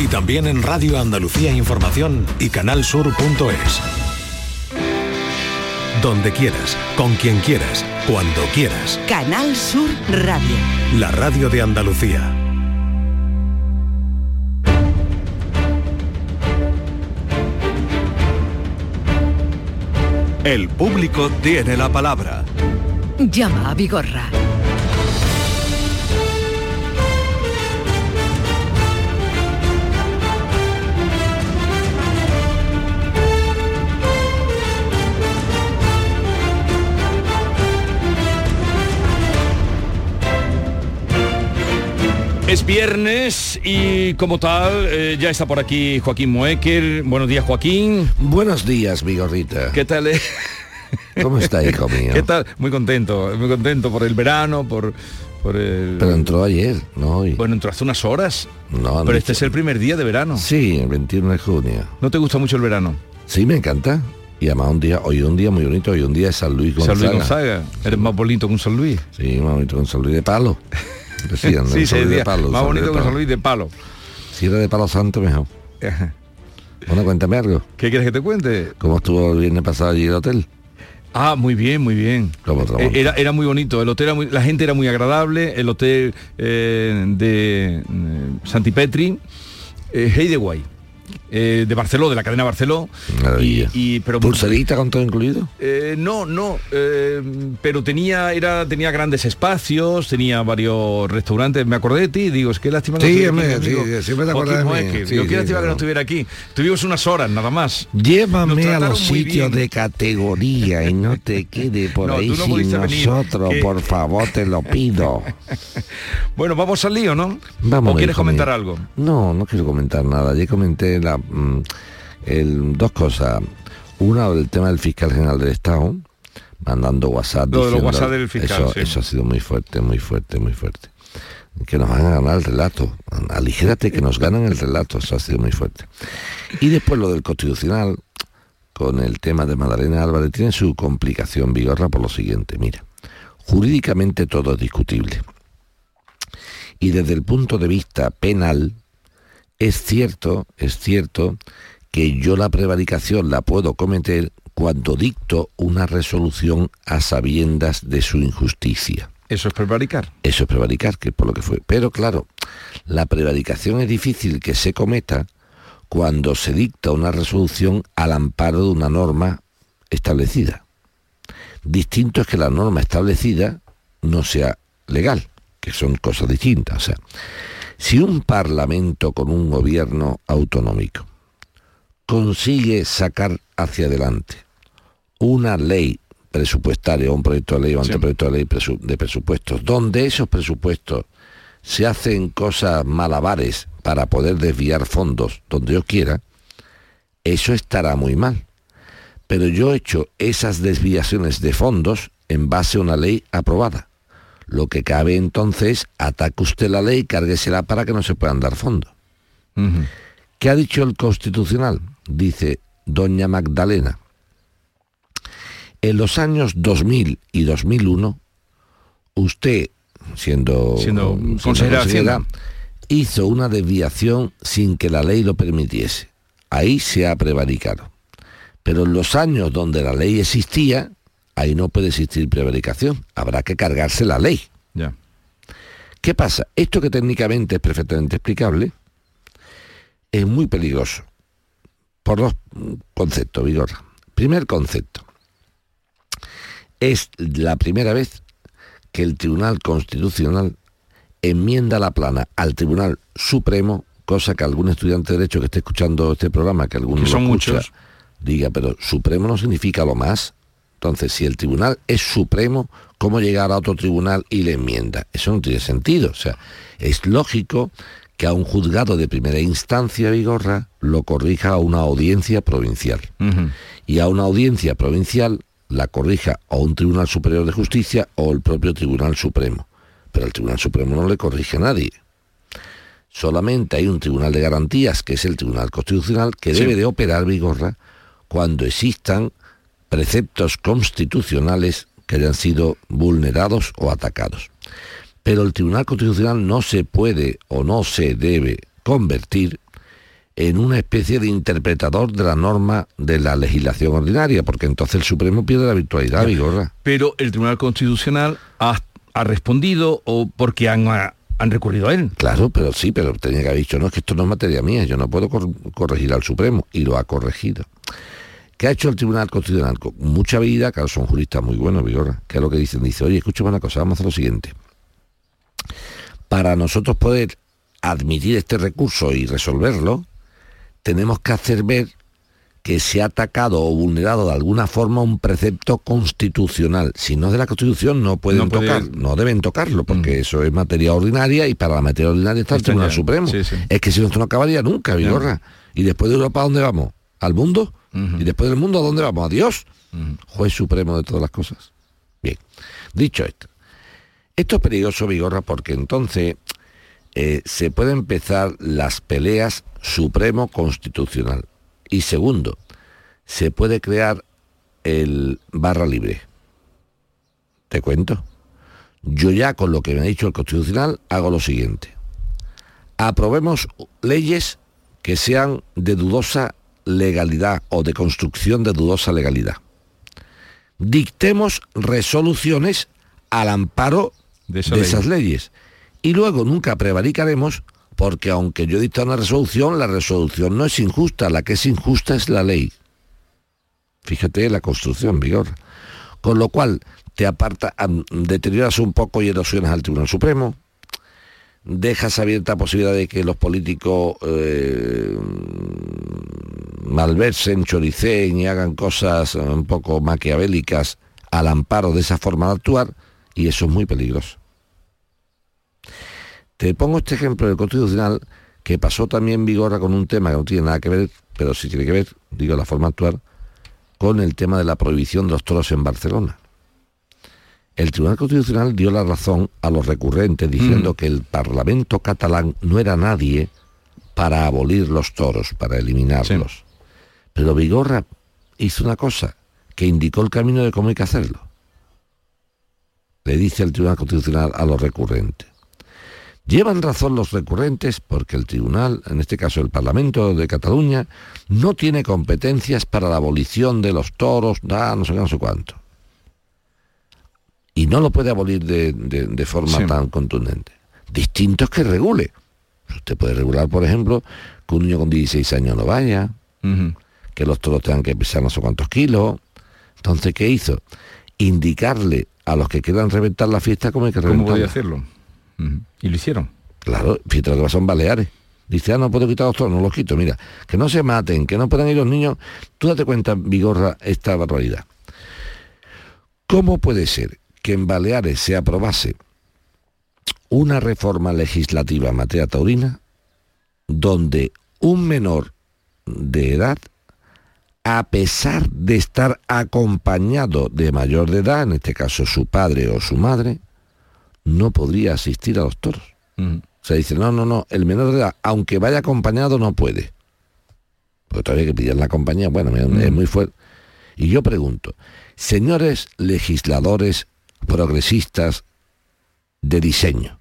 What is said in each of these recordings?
Y también en Radio Andalucía Información y canalsur.es. Donde quieras, con quien quieras, cuando quieras. Canal Sur Radio. La radio de Andalucía. El público tiene la palabra. Llama a Vigorra. Es viernes y como tal ya está por aquí Joaquín Moecker. Buenos días, Joaquín. Buenos días, Vigorrita. ¿Qué tal? ¿Cómo está, hijo mío? ¿Qué tal? Muy contento por el verano, por el... Pero entró ayer, ¿no? Hoy. Bueno, entró hace unas horas. No, pero este es el primer día de verano. Sí, el 21 de junio. ¿No te gusta mucho el verano? Sí, me encanta. Y además hoy un día muy bonito, hoy un día es San Luis Gonzaga. San Luis Gonzaga. Eres más bonito que un San Luis. Sí, más bonito que un San Luis de palo. Decían, sí, San Luis de palo, más bonito que un San Luis de palo. Si era de palo santo, mejor. Bueno, cuéntame algo. ¿Qué quieres que te cuente? ¿Cómo estuvo el viernes pasado allí el hotel? Ah, muy bien, muy bien. Era muy bonito, el hotel la gente era muy agradable, el hotel de Santipetri, Heideway, de Barceló, de la cadena Barceló. Pero ¿pulserita con todo incluido? No, pero tenía grandes espacios, tenía varios restaurantes. Me acordé de ti, digo, es que lástima que siempre te acuerdas de mí. Qué lástima que no estuviera aquí. Tuvimos unas horas nada más. Llévame a los sitios de categoría y no te quede por ahí sin nosotros, por favor, te lo pido. Bueno, vamos al lío, ¿no? Vamos. ¿O quieres comentar algo? No quiero comentar nada. Ya comenté dos cosas. Una, el tema del fiscal general del Estado, mandando WhatsApp. Lo de los WhatsApp del fiscal, eso ha sido muy fuerte. Que nos van a ganar el relato. Aligérate que nos ganan el relato. Eso ha sido muy fuerte. Y después lo del Constitucional, con el tema de Magdalena Álvarez, tiene su complicación, Vigorra, por lo siguiente. Mira, jurídicamente todo es discutible. Y desde el punto de vista penal, es cierto que yo la prevaricación la puedo cometer cuando dicto una resolución a sabiendas de su injusticia. Eso es prevaricar. Eso es prevaricar, que es por lo que fue. Pero claro, la prevaricación es difícil que se cometa cuando se dicta una resolución al amparo de una norma establecida. Distinto es que la norma establecida no sea legal, que son cosas distintas. O sea, si un parlamento con un gobierno autonómico consigue sacar hacia adelante una ley presupuestaria, un proyecto de ley o anteproyecto de ley de presupuestos, donde esos presupuestos se hacen cosas malabares para poder desviar fondos donde yo quiera, eso estará muy mal. Pero yo he hecho esas desviaciones de fondos en base a una ley aprobada. Lo que cabe entonces, ataque usted la ley, cárguesela para que no se puedan dar fondos. Uh-huh. ¿Qué ha dicho el Constitucional? Dice doña Magdalena: en los años 2000 y 2001, usted, siendo consejera, hizo una desviación sin que la ley lo permitiese. Ahí se ha prevaricado. Pero en los años donde la ley existía, ahí no puede existir prevaricación. Habrá que cargarse la ley. Ya. ¿Qué pasa? Esto, que técnicamente es perfectamente explicable, es muy peligroso. Por dos conceptos, Vigorra. Primer concepto. Es la primera vez que el Tribunal Constitucional enmienda la plana al Tribunal Supremo, cosa que algún estudiante de Derecho que esté escuchando este programa, que algunos son lo escucha, muchos, diga, pero Supremo no significa lo más. Entonces, si el tribunal es supremo, ¿cómo llegar a otro tribunal y le enmienda? Eso no tiene sentido. O sea, es lógico que a un juzgado de primera instancia, Vigorra, lo corrija a una audiencia provincial. Uh-huh. Y a una audiencia provincial la corrija a un Tribunal Superior de Justicia o el propio Tribunal Supremo. Pero el Tribunal Supremo no le corrige a nadie. Solamente hay un Tribunal de Garantías, que es el Tribunal Constitucional, que debe de operar, Vigorra, cuando existan preceptos constitucionales que hayan sido vulnerados o atacados. Pero el Tribunal Constitucional no se puede o no se debe convertir en una especie de interpretador de la norma de la legislación ordinaria, porque entonces el Supremo pierde la virtualidad, Vigorra. Pero el Tribunal Constitucional ha respondido o porque han recurrido a él. Claro, pero tenía que haber dicho, no, es que esto no es materia mía, yo no puedo corregir al Supremo, y lo ha corregido. ¿Qué ha hecho el Tribunal Constitucional? Con mucha habilidad, claro, son juristas muy buenos, Vigorra, que es lo que dicen, oye, escúchame una cosa, vamos a hacer lo siguiente. Para nosotros poder admitir este recurso y resolverlo, tenemos que hacer ver que se ha atacado o vulnerado de alguna forma un precepto constitucional. Si no es de la Constitución, no deben tocarlo, porque eso es materia ordinaria, y para la materia ordinaria está el Tribunal Supremo. Sí. Es que si no, esto no acabaría nunca, Vigorra. Y después de Europa, ¿a dónde vamos? ¿Al mundo? Y después del mundo, ¿a dónde vamos? ¿A Dios? Juez supremo de todas las cosas. Bien, dicho esto es peligroso, Vigorra, porque entonces se pueden empezar las peleas supremo-constitucional. Y segundo, se puede crear el barra libre. ¿Te cuento? Yo ya con lo que me ha dicho el Constitucional hago lo siguiente. Aprobemos leyes que sean de dudosa legalidad o de construcción de dudosa legalidad. Dictemos resoluciones al amparo de esas leyes. Y luego nunca prevaricaremos, porque aunque yo dicte una resolución, la resolución no es injusta, la que es injusta es la ley. Fíjate la construcción, Vigor. Con lo cual te deterioras un poco y erosionas al Tribunal Supremo, dejas abierta la posibilidad de que los políticos malversen, choriceen y hagan cosas un poco maquiavélicas al amparo de esa forma de actuar, y eso es muy peligroso. Te pongo este ejemplo del Constitucional, que pasó también, Vigorra, con un tema que no tiene nada que ver, pero sí tiene que ver, digo, la forma de actuar, con el tema de la prohibición de los toros en Barcelona. El Tribunal Constitucional dio la razón a los recurrentes diciendo que el Parlamento catalán no era nadie para abolir los toros, para eliminarlos. Sí. Pero Vigorra hizo una cosa, que indicó el camino de cómo hay que hacerlo. Le dice el Tribunal Constitucional a los recurrentes. Llevan razón los recurrentes porque el Tribunal, en este caso el Parlamento de Cataluña, no tiene competencias para la abolición de los toros, no sé cuánto. Y no lo puede abolir de forma tan contundente. Distinto es que regule. Usted puede regular, por ejemplo, que un niño con 16 años no vaya, que los toros tengan que pesar no sé cuántos kilos. Entonces, ¿qué hizo? Indicarle a los que quieran reventar la fiesta cómo hay que reventarla. ¿Cómo podía hacerlo? Y lo hicieron. Claro, fíjate lo que pasó en Baleares. Dice, no puedo quitar los toros, no los quito. Mira, que no se maten, que no puedan ir los niños. Tú date cuenta, Vigorra, esta barbaridad. ¿Cómo puede ser que en Baleares se aprobase una reforma legislativa en materia taurina donde un menor de edad, a pesar de estar acompañado de mayor de edad, en este caso su padre o su madre, no podría asistir a los toros? O sea, dice, no, el menor de edad, aunque vaya acompañado, no puede. Porque todavía hay que pillar la compañía, bueno, es muy fuerte. Y yo pregunto, señores legisladores progresistas de diseño,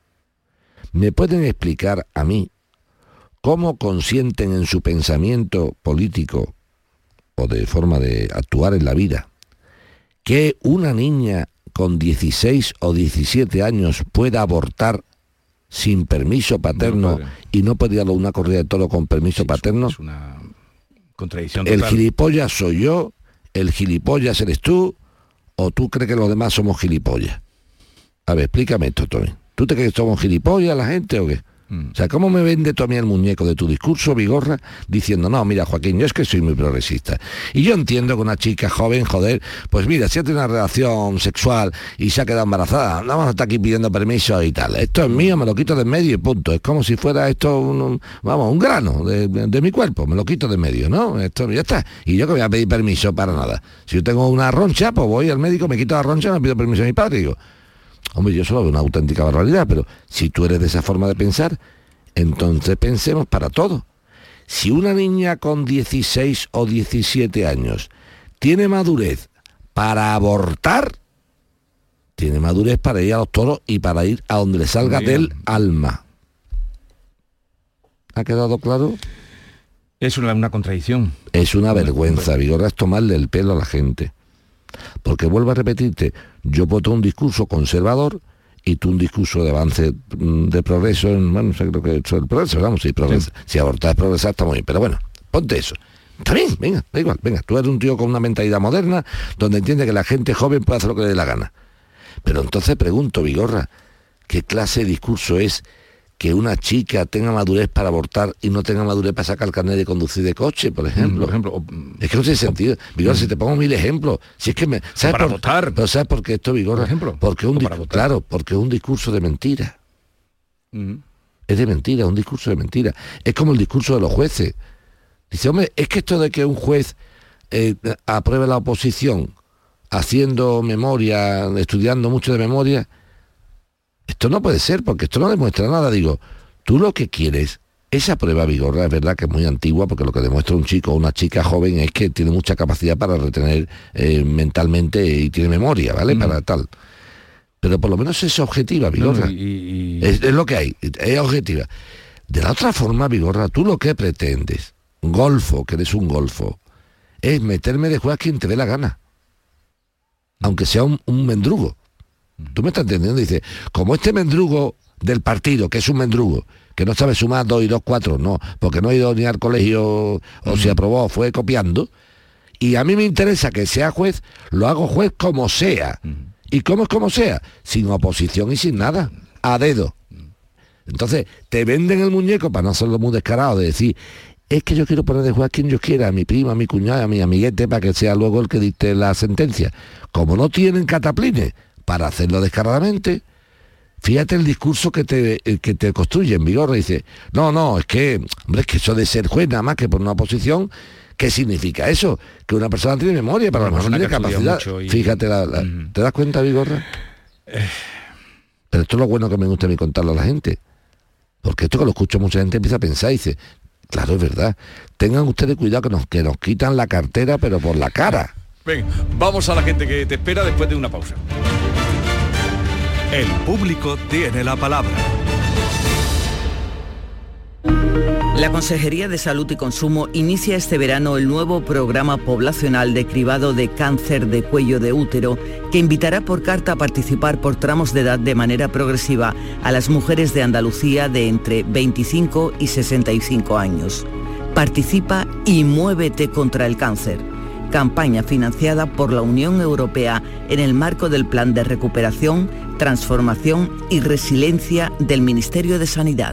¿me pueden explicar a mí cómo consienten en su pensamiento político o de forma de actuar en la vida que una niña con 16 o 17 años pueda abortar sin permiso paterno y no puede ir a una corrida de toro con permiso paterno? Es una contradicción total. El gilipollas soy yo, el gilipollas eres tú, ¿o tú crees que los demás somos gilipollas? A ver, explícame esto, Tony. ¿Tú te crees que somos gilipollas la gente o qué? O sea, ¿cómo me vende tú a mí el muñeco de tu discurso, Vigorra, diciendo, no, mira, Joaquín, yo es que soy muy progresista? Y yo entiendo que una chica joven, joder, pues mira, si ha tenido una relación sexual y se ha quedado embarazada, no vamos a estar aquí pidiendo permiso y tal. Esto es mío, me lo quito de en medio y punto. Es como si fuera esto, un grano de mi cuerpo, me lo quito de en medio, ¿no? Esto ya está. Y yo que voy a pedir permiso para nada. Si yo tengo una roncha, pues voy al médico, me quito la roncha y me pido permiso a mi padre y digo, hombre, yo solo veo una auténtica barbaridad, pero si tú eres de esa forma de pensar, entonces pensemos para todo. Si una niña con 16 o 17 años tiene madurez para abortar, tiene madurez para ir a los toros y para ir a donde le salga del alma. ¿Ha quedado claro? Es una contradicción. Es una vergüenza, Vigorra, es tomarle el pelo a la gente. Porque vuelvo a repetirte, yo voto un discurso conservador y tú un discurso de avance, de progreso, bueno, creo que eso es el progreso, vamos, si abortar es progresar, está muy bien, pero bueno, ponte eso. Está bien, venga, da igual, venga, tú eres un tío con una mentalidad moderna, donde entiende que la gente joven puede hacer lo que le dé la gana. Pero entonces pregunto, Vigorra, ¿qué clase de discurso es que una chica tenga madurez para abortar y no tenga madurez para sacar el carnet de conducir de coche, por ejemplo? Es que no tiene sentido. Vigorra, si te pongo 1000 ejemplos, si es que me... ¿sabes para votar? Pero ¿sabes por qué esto, Vigorra? Por ejemplo. Porque porque es un discurso de mentira. Es de mentira, un discurso de mentira. Es como el discurso de los jueces. Dice, hombre, es que esto de que un juez apruebe la oposición haciendo memoria, estudiando mucho de memoria, esto no puede ser, porque esto no demuestra nada. Digo, tú lo que quieres, esa prueba, Vigorra, es verdad que es muy antigua, porque lo que demuestra un chico o una chica joven es que tiene mucha capacidad para retener mentalmente y tiene memoria, ¿vale? Para tal. Pero por lo menos es objetiva, Vigorra. Es lo que hay, es objetiva. De la otra forma, Vigorra, tú lo que pretendes, golfo, que eres un golfo, es meterme de juez a quien te dé la gana. Aunque sea un mendrugo. ¿Tú me estás entendiendo? Dice, como este mendrugo del partido, que es un mendrugo, que no sabe sumar 2 y 2, 4, no, porque no ha ido ni al colegio o se aprobó, fue copiando, y a mí me interesa que sea juez, lo hago juez como sea. ¿Y cómo es como sea? Sin oposición y sin nada, a dedo. Entonces, te venden el muñeco, para no hacerlo muy descarado, de decir, es que yo quiero poner de juez a quien yo quiera, a mi prima, a mi cuñada, a mi amiguete, para que sea luego el que dicte la sentencia. Como no tienen cataplines para hacerlo descaradamente, fíjate el discurso que te construyen, Vigorra, dice, no, es que, hombre, es que eso de ser juez nada más que por una oposición, ¿qué significa eso? Que una persona tiene memoria, pero a lo mejor no tiene capacidad. Fíjate, ¿te das cuenta, Vigorra? Pero esto es lo bueno que me gusta a mí contarlo a la gente, porque esto que lo escucho mucha gente empieza a pensar y dice, claro, es verdad, tengan ustedes cuidado que nos quitan la cartera, pero por la cara. Venga, vamos a la gente que te espera después de una pausa. El público tiene la palabra. La Consejería de Salud y Consumo inicia este verano el nuevo programa poblacional de cribado de cáncer de cuello de útero, que invitará por carta a participar por tramos de edad de manera progresiva a las mujeres de Andalucía de entre 25 y 65 años. Participa y muévete contra el cáncer. Campaña financiada por la Unión Europea en el marco del Plan de Recuperación, Transformación y Resiliencia del Ministerio de Sanidad.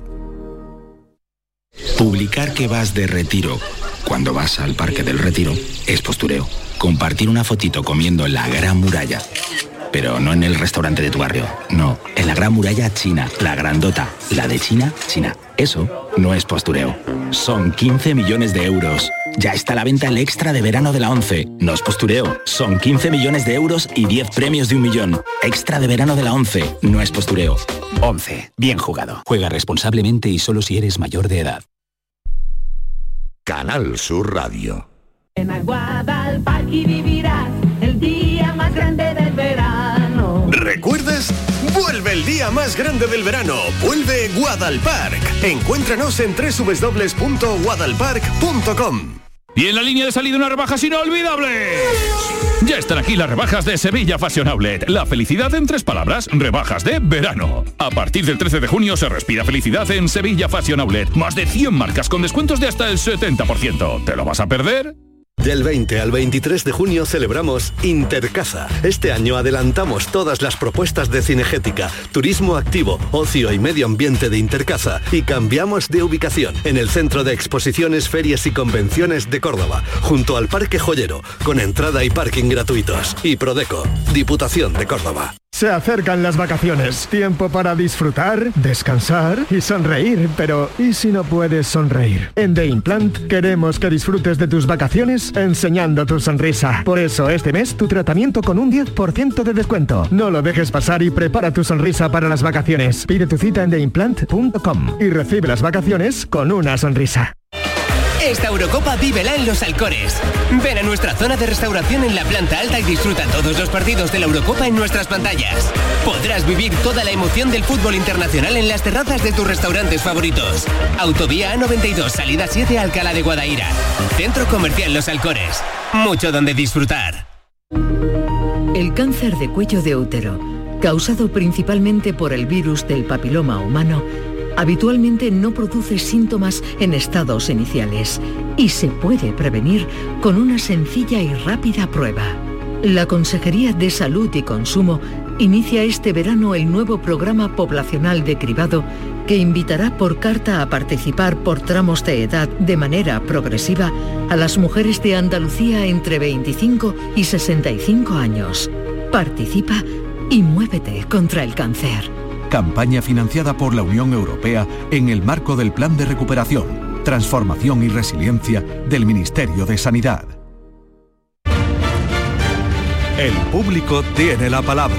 Publicar que vas de retiro cuando vas al Parque del Retiro es postureo. Compartir una fotito comiendo en la Gran Muralla, pero no en el restaurante de tu barrio, no, en la Gran Muralla China, la grandota, la de China, China. Eso no es postureo. Son 15 millones de euros. Ya está a la venta el extra de verano de la 11. No es postureo. Son 15 millones de euros y 10 premios de 1 millón. Extra de verano de la 11. No es postureo. 11. Bien jugado. Juega responsablemente y solo si eres mayor de edad. Canal Sur Radio. En Guadalparque vivirás el día más grande del verano. ¿Recuerdas? Vuelve el día más grande del verano. Vuelve Guadalparque. Encuéntranos en www.guadalparque.com. Y en la línea de salida unas rebajas inolvidables. Ya están aquí las rebajas de Sevilla Fashion Outlet. La felicidad en 3 palabras, rebajas de verano. A partir del 13 de junio se respira felicidad en Sevilla Fashion Outlet. Más de 100 marcas con descuentos de hasta el 70%. ¿Te lo vas a perder? Del 20 al 23 de junio celebramos Intercaza. Este año adelantamos todas las propuestas de cinegética, turismo activo, ocio y medio ambiente de Intercaza y cambiamos de ubicación en el Centro de Exposiciones, Ferias y Convenciones de Córdoba, junto al Parque Joyero, con entrada y parking gratuitos. Y Prodeco, Diputación de Córdoba. Se acercan las vacaciones, tiempo para disfrutar, descansar y sonreír, pero ¿y si no puedes sonreír? En The Implant queremos que disfrutes de tus vacaciones enseñando tu sonrisa. Por eso este mes tu tratamiento con un 10% de descuento. No lo dejes pasar y prepara tu sonrisa para las vacaciones. Pide tu cita en theimplant.com y recibe las vacaciones con una sonrisa. Esta Eurocopa vívela en Los Alcores. Ven a nuestra zona de restauración en la planta alta y disfruta todos los partidos de la Eurocopa en nuestras pantallas. Podrás vivir toda la emoción del fútbol internacional en las terrazas de tus restaurantes favoritos. Autovía A92, salida 7, Alcalá de Guadaira. Centro Comercial Los Alcores. Mucho donde disfrutar. El cáncer de cuello de útero, causado principalmente por el virus del papiloma humano, habitualmente no produce síntomas en estados iniciales y se puede prevenir con una sencilla y rápida prueba. La Consejería de Salud y Consumo inicia este verano el nuevo programa poblacional de cribado que invitará por carta a participar por tramos de edad de manera progresiva a las mujeres de Andalucía entre 25 y 65 años. Participa y muévete contra el cáncer. Campaña financiada por la Unión Europea en el marco del Plan de Recuperación, Transformación y Resiliencia del Ministerio de Sanidad. El público tiene la palabra.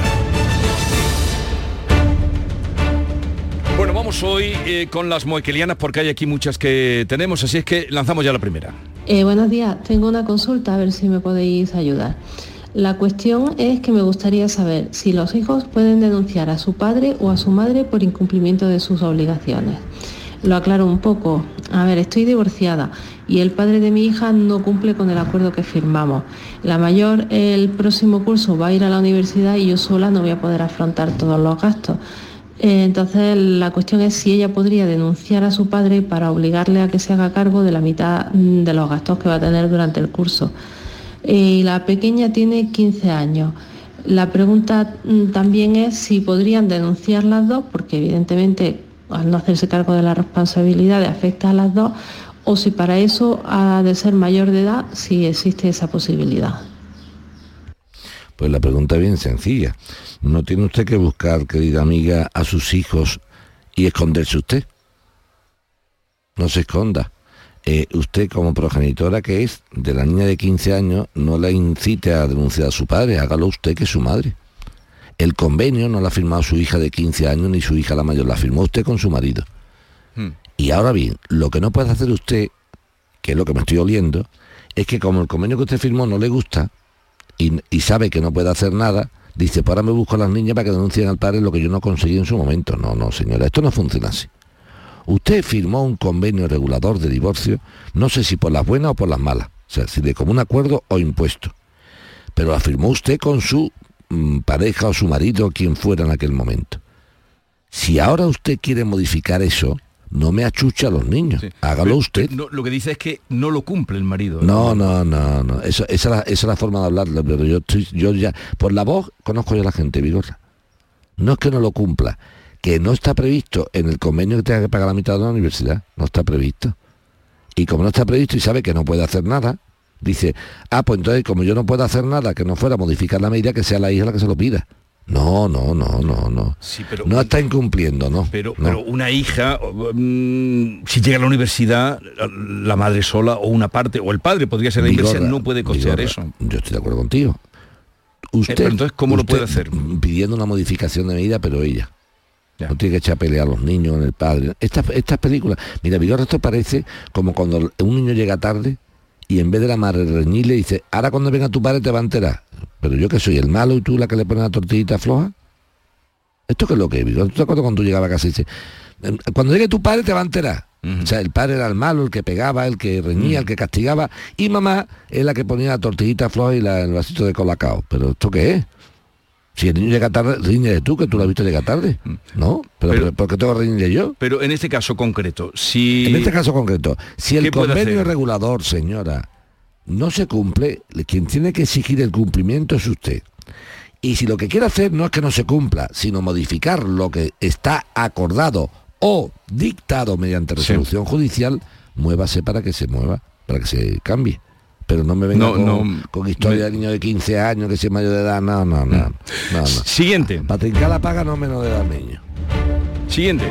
Bueno, vamos hoy con las moequelianas porque hay aquí muchas que tenemos, así es que lanzamos ya la primera. Buenos días, tengo una consulta, a ver si me podéis ayudar. La cuestión es que me gustaría saber si los hijos pueden denunciar a su padre o a su madre por incumplimiento de sus obligaciones. Lo aclaro un poco. A ver, estoy divorciada y el padre de mi hija no cumple con el acuerdo que firmamos. La mayor el próximo curso va a ir a la universidad y yo sola no voy a poder afrontar todos los gastos. Entonces la cuestión es si ella podría denunciar a su padre para obligarle a que se haga cargo de la mitad de los gastos que va a tener durante el curso. Y la pequeña tiene 15 años. La pregunta también es si podrían denunciar las dos, porque evidentemente al no hacerse cargo de la responsabilidad afecta a las dos, o si para eso ha de ser mayor de edad, si existe esa posibilidad. Pues la pregunta es bien sencilla. No tiene usted que buscar, querida amiga, a sus hijos y esconderse usted. No se esconda. Usted como progenitora que es de la niña de 15 años, no la incite a denunciar a su padre, hágalo usted que es su madre. El convenio no lo ha firmado su hija de 15 años ni su hija la mayor, la firmó usted con su marido. Y ahora bien, lo que no puede hacer usted, que es lo que me estoy oliendo, es que como el convenio que usted firmó no le gusta y sabe que no puede hacer nada, dice, pues ahora me busco a las niñas para que denuncien al padre lo que yo no conseguí en su momento. No, señora, esto no funciona así. Usted firmó un convenio regulador de divorcio, no sé si por las buenas o por las malas, o sea, si de común acuerdo o impuesto, pero la firmó usted con su pareja o su marido o quien fuera en aquel momento. Si ahora usted quiere modificar eso, no me achuche a los niños, sí. Hágalo usted. No, lo que dice es que no lo cumple el marido. No. Esa es la forma de hablar, pero yo ya, por la voz, conozco yo a la gente, Vigorra. No es que no lo cumpla, que no está previsto en el convenio que tenga que pagar la mitad de la universidad, no está previsto. Y como no está previsto y sabe que no puede hacer nada, dice, pues entonces como yo no puedo hacer nada, que no fuera a modificar la medida, que sea la hija la que se lo pida. No. Sí, pero no está incumpliendo, ¿no? Pero una hija, si llega a la universidad, la madre sola o una parte, o el padre podría ser la inversa, no puede costear eso. Yo estoy de acuerdo contigo. Pero entonces, ¿cómo lo puede hacer? Pidiendo una modificación de medida, pero ella. Ya. No tiene que echar a pelear a los niños en el padre. Estas películas, mira, Vigorra, esto parece como cuando un niño llega tarde y en vez de la madre reñirle dice, ahora cuando venga tu padre te va a enterar. Pero yo que soy el malo y tú la que le pones la tortillita floja. ¿Esto qué es lo que es, Vigorra? ¿Tú te acuerdas cuando tú llegabas a casa y dices, cuando llegue tu padre te va a enterar? O sea, el padre era el malo, el que pegaba, el que reñía, el que castigaba, y mamá es la que ponía la tortillita floja y el vasito de colacao. ¿Pero esto qué es? Si el niño llega tarde, riñe tú, que tú lo has visto llegar tarde. ¿No? Pero ¿por qué tengo que riñirle yo? Pero en este caso concreto, si el convenio regulador, señora, no se cumple, quien tiene que exigir el cumplimiento es usted. Y si lo que quiere hacer no es que no se cumpla, sino modificar lo que está acordado o dictado mediante resolución judicial, muévase para que se mueva, para que se cambie. Pero no me venga con historia de niño de 15 años que sea mayor de edad, no. Siguiente. Para trincar la paga no menos de edad niño. Siguiente.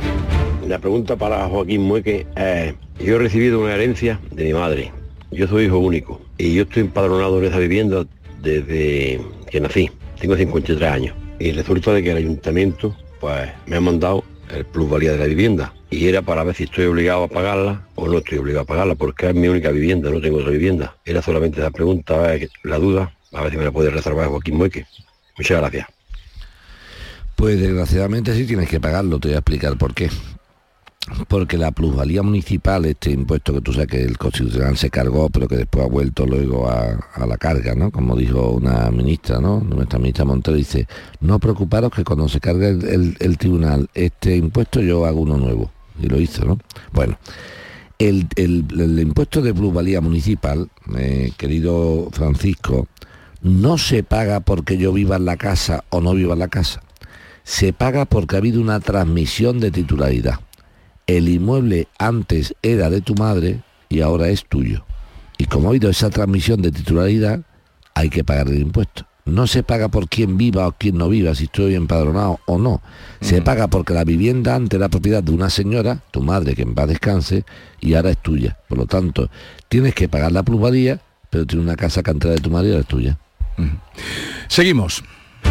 La pregunta para Joaquín Mueque, yo he recibido una herencia de mi madre. Yo soy hijo único y yo estoy empadronado en esa vivienda desde que nací. Tengo 53 años y resulta de que el ayuntamiento pues me ha mandado el plusvalía de la vivienda. Y era para ver si estoy obligado a pagarla o no estoy obligado a pagarla, porque es mi única vivienda, no tengo otra vivienda. Era solamente esa pregunta, la duda, a ver si me la puede reservar Joaquín Mueque. Muchas gracias. Pues desgraciadamente sí tienes que pagarlo, te voy a explicar por qué. Porque la plusvalía municipal, este impuesto que tú sabes que el Constitucional se cargó, pero que después ha vuelto luego a la carga, ¿no? Como dijo una ministra, ¿no? Nuestra ministra Montero dice, no preocuparos que cuando se cargue el tribunal este impuesto yo hago uno nuevo. Y lo hizo, ¿no? Bueno, el impuesto de plusvalía municipal, querido Francisco, no se paga porque yo viva en la casa o no viva en la casa. Se paga porque ha habido una transmisión de titularidad. El inmueble antes era de tu madre y ahora es tuyo. Y como ha habido esa transmisión de titularidad, hay que pagar el impuesto. No se paga por quien viva o quien no viva, si estoy empadronado o no. Se paga porque la vivienda antes era propiedad de una señora, tu madre, que en paz descanse, y ahora es tuya. Por lo tanto, tienes que pagar la plusvalía, pero tiene una casa que antes era de tu madre y ahora es tuya. Seguimos.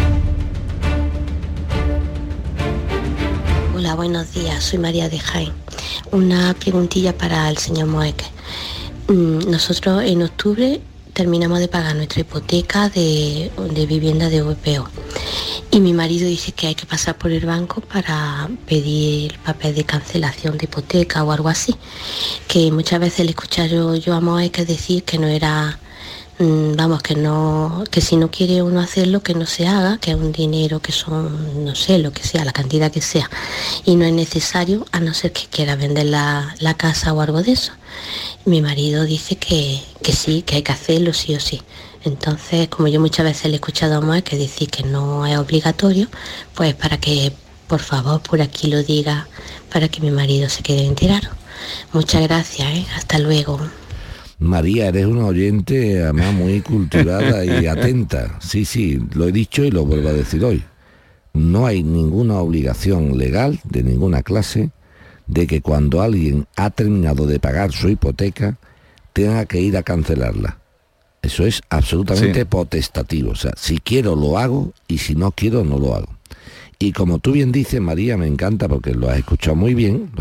Hola, buenos días, soy María de Jaén. Una preguntilla para el señor Moeque. Nosotros en octubre terminamos de pagar nuestra hipoteca de vivienda de VPO. Y mi marido dice que hay que pasar por el banco para pedir papel de cancelación de hipoteca o algo así. Que muchas veces le he escuchado yo a Moeque decir que no era... Vamos, que si no quiere uno hacerlo, que no se haga, que es un dinero que son, no sé, lo que sea, la cantidad que sea, y no es necesario, a no ser que quiera vender la casa o algo de eso. Mi marido dice que sí, que hay que hacerlo sí o sí. Entonces, como yo muchas veces le he escuchado a Moe que decir que no es obligatorio, pues para que, por favor, por aquí lo diga, para que mi marido se quede enterado. Muchas gracias, hasta luego. María, eres una oyente además muy cultivada y atenta. Sí, lo he dicho y lo vuelvo a decir hoy. No hay ninguna obligación legal de ninguna clase de que cuando alguien ha terminado de pagar su hipoteca tenga que ir a cancelarla. Eso es absolutamente potestativo. O sea, si quiero lo hago y si no quiero no lo hago. Y como tú bien dices, María, me encanta porque lo has escuchado muy bien,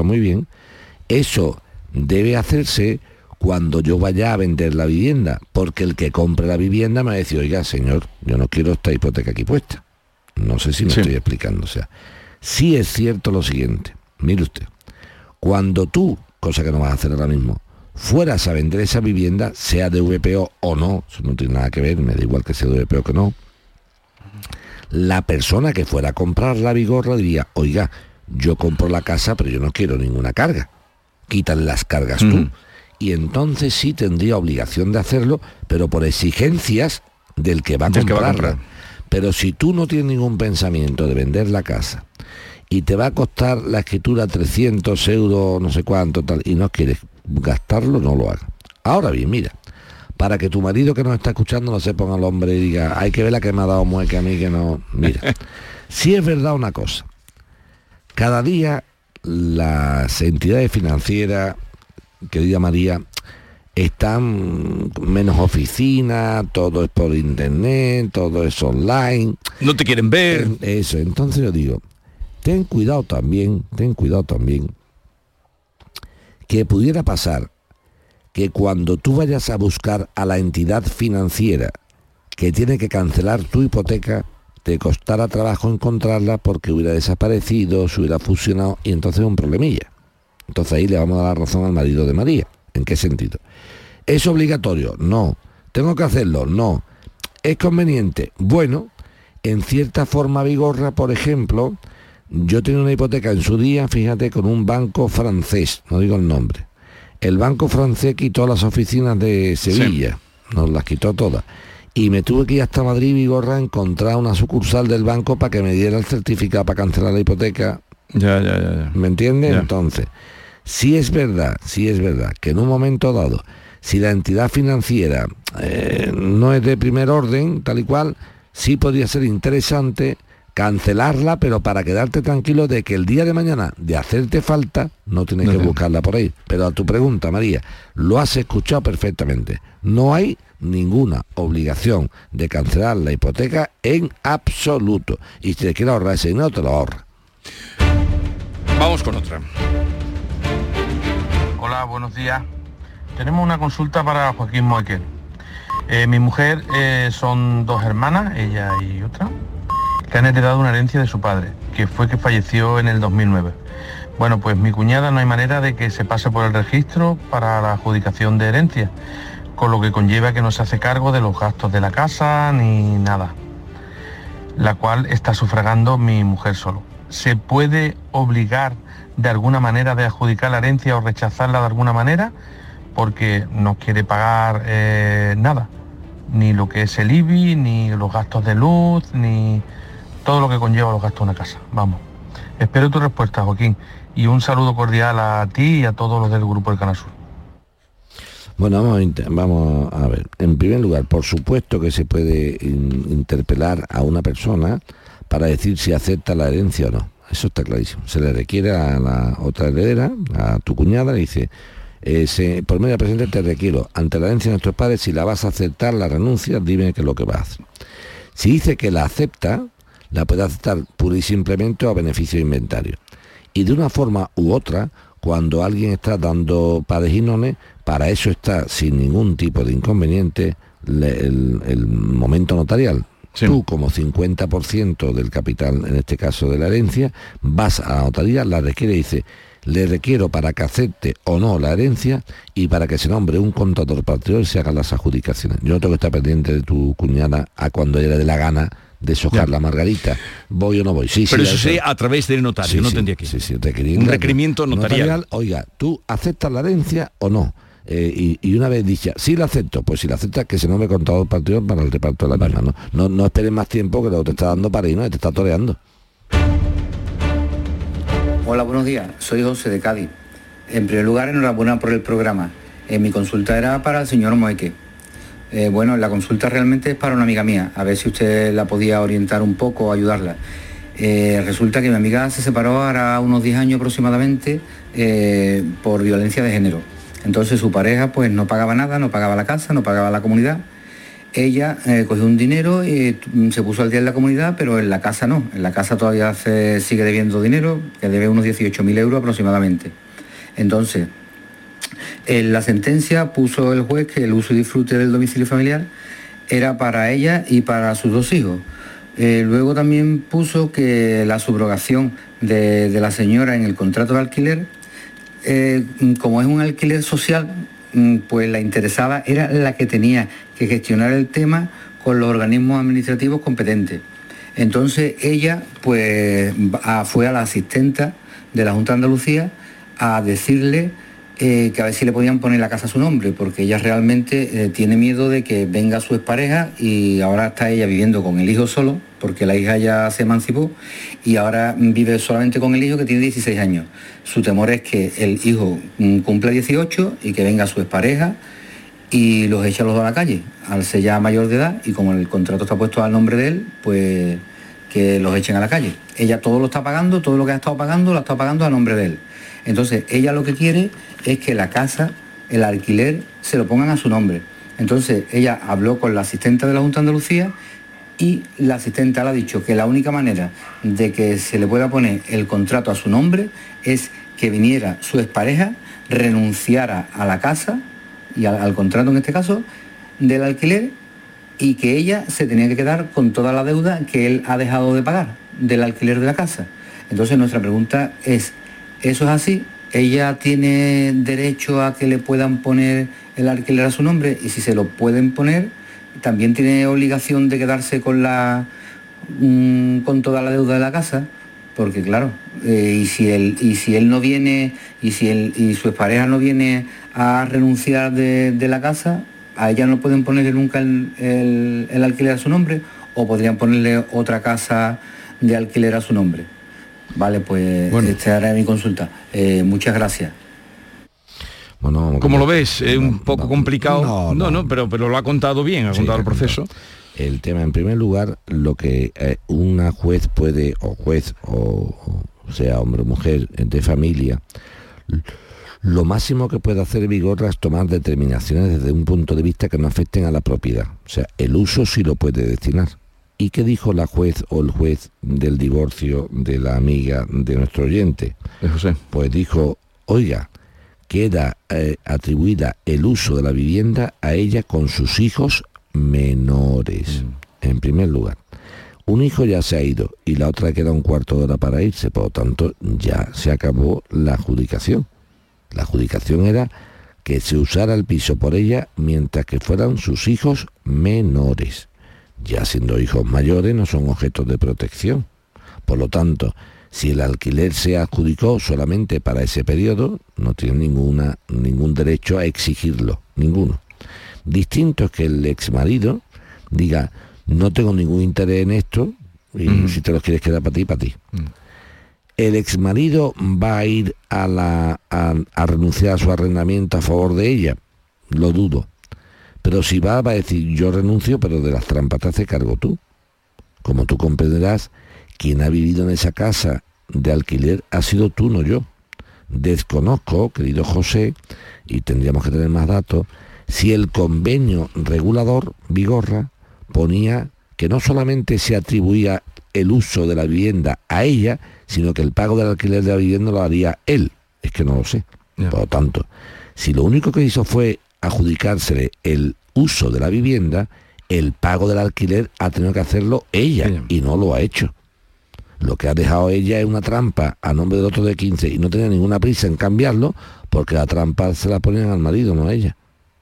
eso debe hacerse cuando yo vaya a vender la vivienda, porque el que compre la vivienda me va a decir, oiga, señor, yo no quiero esta hipoteca aquí puesta. No sé si me estoy explicando. O sea, sí es cierto lo siguiente. Mire usted, cuando tú, cosa que no vas a hacer ahora mismo, fueras a vender esa vivienda, sea de VPO o no, eso no tiene nada que ver, me da igual que sea de VPO que no, la persona que fuera a comprar la Vigorra diría, oiga, yo compro la casa, pero yo no quiero ninguna carga. Quítale las cargas tú. Y entonces sí tendría obligación de hacerlo, pero por exigencias del que va a comprarla. Pero si tú no tienes ningún pensamiento de vender la casa y te va a costar la escritura 300 euros, no sé cuánto, tal, y no quieres gastarlo, no lo hagas. Ahora bien, mira, para que tu marido que nos está escuchando no se ponga al hombre y diga, hay que ver la que me ha dado Mueque a mí que no... Mira, sí es verdad una cosa. Cada día las entidades financieras, querida María, están menos oficinas, todo es por internet, todo es online. No te quieren ver. Eso, entonces yo digo, ten cuidado también, que pudiera pasar que cuando tú vayas a buscar a la entidad financiera que tiene que cancelar tu hipoteca, te costara trabajo encontrarla porque hubiera desaparecido, se hubiera fusionado y entonces es un problemilla. Entonces ahí le vamos a dar razón al marido de María. ¿En qué sentido? ¿Es obligatorio? No. ¿Tengo que hacerlo? No. ¿Es conveniente? Bueno, en cierta forma Vigorra, por ejemplo, yo tenía una hipoteca en su día, fíjate, con un banco francés, no digo el nombre. El banco francés quitó las oficinas de Sevilla, nos las quitó todas. Y me tuve que ir hasta Madrid, Vigorra, a encontrar una sucursal del banco para que me diera el certificado para cancelar la hipoteca. Ya. ¿Me entiendes? Entonces, sí es verdad que en un momento dado, si la entidad financiera no es de primer orden, tal y cual, sí podría ser interesante cancelarla, pero para quedarte tranquilo de que el día de mañana de hacerte falta, no tienes que buscarla por ahí. Pero a tu pregunta, María, lo has escuchado perfectamente. No hay ninguna obligación de cancelar la hipoteca en absoluto. Y si te quieres ahorrar ese dinero, te lo ahorras. Vamos con otra. Hola, buenos días. Tenemos una consulta para Joaquín Moekel. Mi mujer son 2 hermanas, ella y otra, que han heredado una herencia de su padre, que falleció en el 2009. Bueno, pues mi cuñada no hay manera de que se pase por el registro para la adjudicación de herencia, con lo que conlleva que no se hace cargo de los gastos de la casa ni nada, la cual está sufragando mi mujer solo. ¿Se puede obligar de alguna manera de adjudicar la herencia o rechazarla de alguna manera? Porque no quiere pagar nada, ni lo que es el IBI, ni los gastos de luz, ni todo lo que conlleva los gastos de una casa. Vamos. Espero tu respuesta, Joaquín, y un saludo cordial a ti y a todos los del grupo del Canal Sur. Bueno, vamos a ver. En primer lugar, por supuesto que se puede interpelar a una persona para decir si acepta la herencia o no. Eso está clarísimo. Se le requiere a la otra heredera, a tu cuñada, le dice, por medio presente te requiero, ante la herencia de nuestros padres, si la vas a aceptar, la renuncias, dime qué es lo que vas a hacer. Si dice que la acepta, la puede aceptar pura y simplemente o a beneficio de inventario. Y de una forma u otra, cuando alguien está dando padejinones, para eso está sin ningún tipo de inconveniente el momento notarial. Sí. Tú, como 50% del capital, en este caso de la herencia, vas a la notaría, la requiere y dice, le requiero para que acepte o no la herencia y para que se nombre un contador particular y se hagan las adjudicaciones. Yo no tengo que estar pendiente de tu cuñada a cuando ella le dé la gana de sojar la margarita. ¿Voy o no voy? Sí, pero sí, eso sí, a través del notario, sí, no sí, tendría que ir. Sí, un requerimiento notarial. Oiga, ¿tú aceptas la herencia o no? Y una vez dicha, sí la acepto, pues si la aceptas, que se nombre contador particular para el reparto de la misma, ¿no? No esperes más tiempo que lo que te está dando para ir, ¿no? Te está toreando. Hola, buenos días. Soy José de Cádiz. En primer lugar, enhorabuena por el programa. Mi consulta era para el señor Moekel. Bueno, la consulta realmente es para una amiga mía, a ver si usted la podía orientar un poco o ayudarla. Resulta que mi amiga se separó ahora unos 10 años aproximadamente por violencia de género. Entonces su pareja pues no pagaba nada, no pagaba la casa, no pagaba la comunidad. Ella cogió un dinero y se puso al día en la comunidad, pero en la casa no. En la casa todavía sigue debiendo dinero, que debe unos 18.000 euros aproximadamente. Entonces, en la sentencia puso el juez que el uso y disfrute del domicilio familiar era para ella y para sus 2 hijos. Luego también puso que la subrogación de la señora en el contrato de alquiler, como es un alquiler social, pues la interesada era la que tenía que gestionar el tema con los organismos administrativos competentes. Entonces ella pues fue a la asistenta de la Junta de Andalucía a decirle que a ver si le podían poner la casa a su nombre, porque ella realmente tiene miedo de que venga su expareja y ahora está ella viviendo con el hijo solo, porque la hija ya se emancipó y ahora vive solamente con el hijo que tiene 16 años. Su temor es que el hijo cumpla 18 y que venga su expareja y los eche a los dos a la calle, al ser ya mayor de edad y como el contrato está puesto al nombre de él, pues que los echen a la calle. Ella todo lo está pagando, todo lo que ha estado pagando, lo ha estado pagando a nombre de él. Entonces ella lo que quiere es que la casa, el alquiler, se lo pongan a su nombre. Entonces ella habló con la asistente de la Junta de Andalucía y la asistente le ha dicho que la única manera de que se le pueda poner el contrato a su nombre es que viniera su expareja, renunciara a la casa y al contrato en este caso del alquiler y que ella se tenía que quedar con toda la deuda que él ha dejado de pagar del alquiler de la casa. Entonces nuestra pregunta es, ¿eso es así? ¿Ella tiene derecho a que le puedan poner el alquiler a su nombre? Y si se lo pueden poner, ¿también tiene obligación de quedarse con toda la deuda de la casa? Porque claro, y si él no viene, y su expareja no viene a renunciar de la casa, ¿a ella no pueden ponerle nunca el alquiler a su nombre? ¿O podrían ponerle otra casa de alquiler a su nombre? Vale, pues bueno. Esta era mi consulta. Muchas gracias. Bueno, ¿cómo lo ves? Es un poco complicado. No, pero lo ha contado bien, ha contado el proceso. El tema, en primer lugar, lo que una juez puede, o juez, o sea, hombre o mujer de familia, lo máximo que puede hacer Vigorra es tomar determinaciones desde un punto de vista que no afecten a la propiedad. O sea, el uso sí lo puede destinar. ¿Y qué dijo la juez o el juez del divorcio de la amiga de nuestro oyente? José. Pues dijo, oiga, queda atribuida el uso de la vivienda a ella con sus hijos menores. En primer lugar, un hijo ya se ha ido y la otra queda un cuarto de hora para irse, por lo tanto ya se acabó la adjudicación. La adjudicación era que se usara el piso por ella mientras que fueran sus hijos menores. Ya siendo hijos mayores no son objetos de protección. Por lo tanto, si el alquiler se adjudicó solamente para ese periodo, no tiene ningún derecho a exigirlo, ninguno. Distinto es que el exmarido diga, no tengo ningún interés en esto, y si te los quieres quedar para ti. ¿El exmarido va a ir a renunciar a su arrendamiento a favor de ella? Lo dudo. Pero si va a decir, yo renuncio, pero de las trampas te hace cargo tú. Como tú comprenderás, quien ha vivido en esa casa de alquiler ha sido tú, no yo. Desconozco, querido José, y tendríamos que tener más datos, si el convenio regulador, Vigorra, ponía que no solamente se atribuía el uso de la vivienda a ella, sino que el pago del alquiler de la vivienda lo haría él. Es que no lo sé. Por lo tanto, si lo único que hizo fue adjudicársele el uso de la vivienda, el pago del alquiler ha tenido que hacerlo ella. Y no lo ha hecho. Lo que ha dejado ella es una trampa a nombre del otro de 15 y no tenía ninguna prisa en cambiarlo porque la trampa se la ponían al marido, no a ella.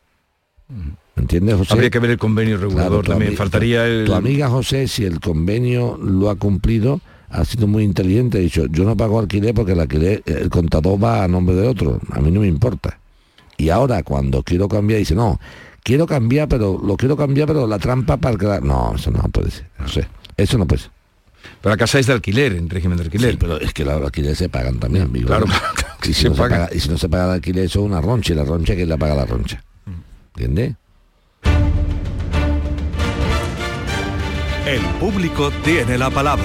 ¿Entiendes, José? Habría que ver el convenio regulador, claro, también. Faltaría el... Tu amiga José, si el convenio lo ha cumplido, ha sido muy inteligente, ha dicho, yo no pago alquiler porque el contador va a nombre de otro, a mí no me importa. Y ahora cuando quiero cambiar, dice, no, quiero cambiar, pero la trampa para quedar... No, eso no puede ser, José, eso no puede ser. Pero la casa es de alquiler, en régimen de alquiler. Sí, pero es que los alquileres se pagan también, amigo. Claro, y si no se paga el alquiler, eso es una roncha, y la roncha, ¿quién la paga la roncha? ¿Entiendes? El público tiene la palabra.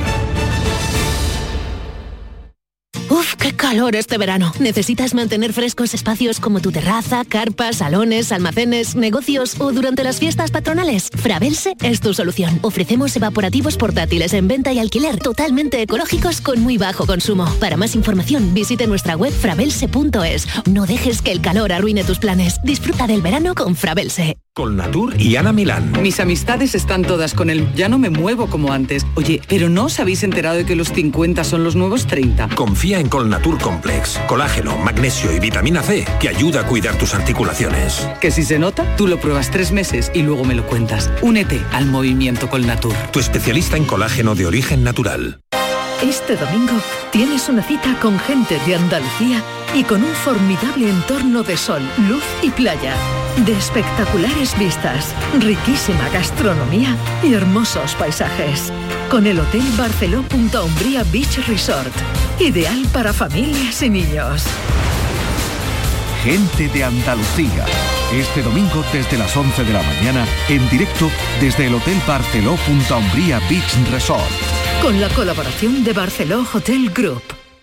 ¡Uf, qué calor este verano! ¿Necesitas mantener frescos espacios como tu terraza, carpas, salones, almacenes, negocios o durante las fiestas patronales? Frabelse es tu solución. Ofrecemos evaporativos portátiles en venta y alquiler totalmente ecológicos con muy bajo consumo. Para más información, visite nuestra web frabelse.es. No dejes que el calor arruine tus planes. Disfruta del verano con Frabelse. Colnatur y Ana Milán. Mis amistades están todas con él. Ya no me muevo como antes. Oye, ¿pero no os habéis enterado de que los 50 son los nuevos 30? Confía en Colnatur Complex. Colágeno, magnesio y vitamina C que ayuda a cuidar tus articulaciones. Que si se nota, tú lo pruebas 3 meses y luego me lo cuentas. Únete al movimiento Colnatur. Tu especialista en colágeno de origen natural. Este domingo tienes una cita con gente de Andalucía y con un formidable entorno de sol, luz y playa, de espectaculares vistas, riquísima gastronomía y hermosos paisajes. Con el Hotel Barceló Punta Umbría Beach Resort, ideal para familias y niños. Gente de Andalucía. Este domingo desde las 11 de la mañana, en directo desde el Hotel Barceló Punta Umbría Beach Resort. Con la colaboración de Barceló Hotel Group.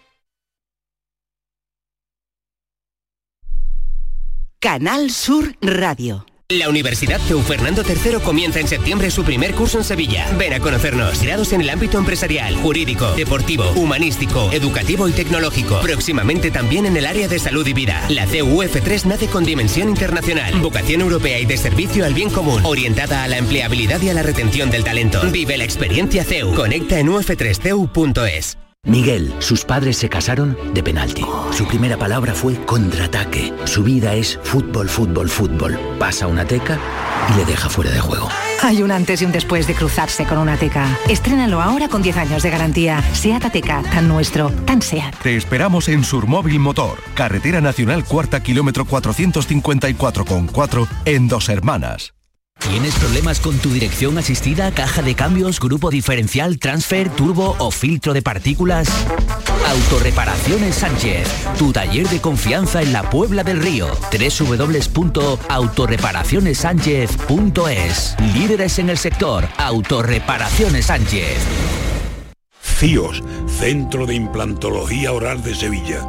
Canal Sur Radio. La Universidad CEU Fernando III comienza en septiembre su primer curso en Sevilla. Ven a conocernos. Grados en el ámbito empresarial, jurídico, deportivo, humanístico, educativo y tecnológico. Próximamente también en el área de salud y vida. La CEU UF3 nace con dimensión internacional, vocación europea y de servicio al bien común, orientada a la empleabilidad y a la retención del talento. Vive la experiencia CEU. Conecta en uf3ceu.es. Miguel, sus padres se casaron de penalti. Su primera palabra fue contraataque. Su vida es fútbol, fútbol, fútbol. Pasa una teca y le deja fuera de juego. Hay un antes y un después de cruzarse con una teca. Estrénalo ahora con 10 años de garantía. SEAT Ateca, tan nuestro, tan SEAT. Te esperamos en Surmóvil Motor, Carretera Nacional Cuarta, kilómetro 454,4 en Dos Hermanas. ¿Tienes problemas con tu dirección asistida, caja de cambios, grupo diferencial, transfer, turbo o filtro de partículas? Autorreparaciones Sánchez, tu taller de confianza en la Puebla del Río. www.autorreparacionessánchez.es. Líderes en el sector, Autorreparaciones Sánchez. CIOS, Centro de Implantología Oral de Sevilla.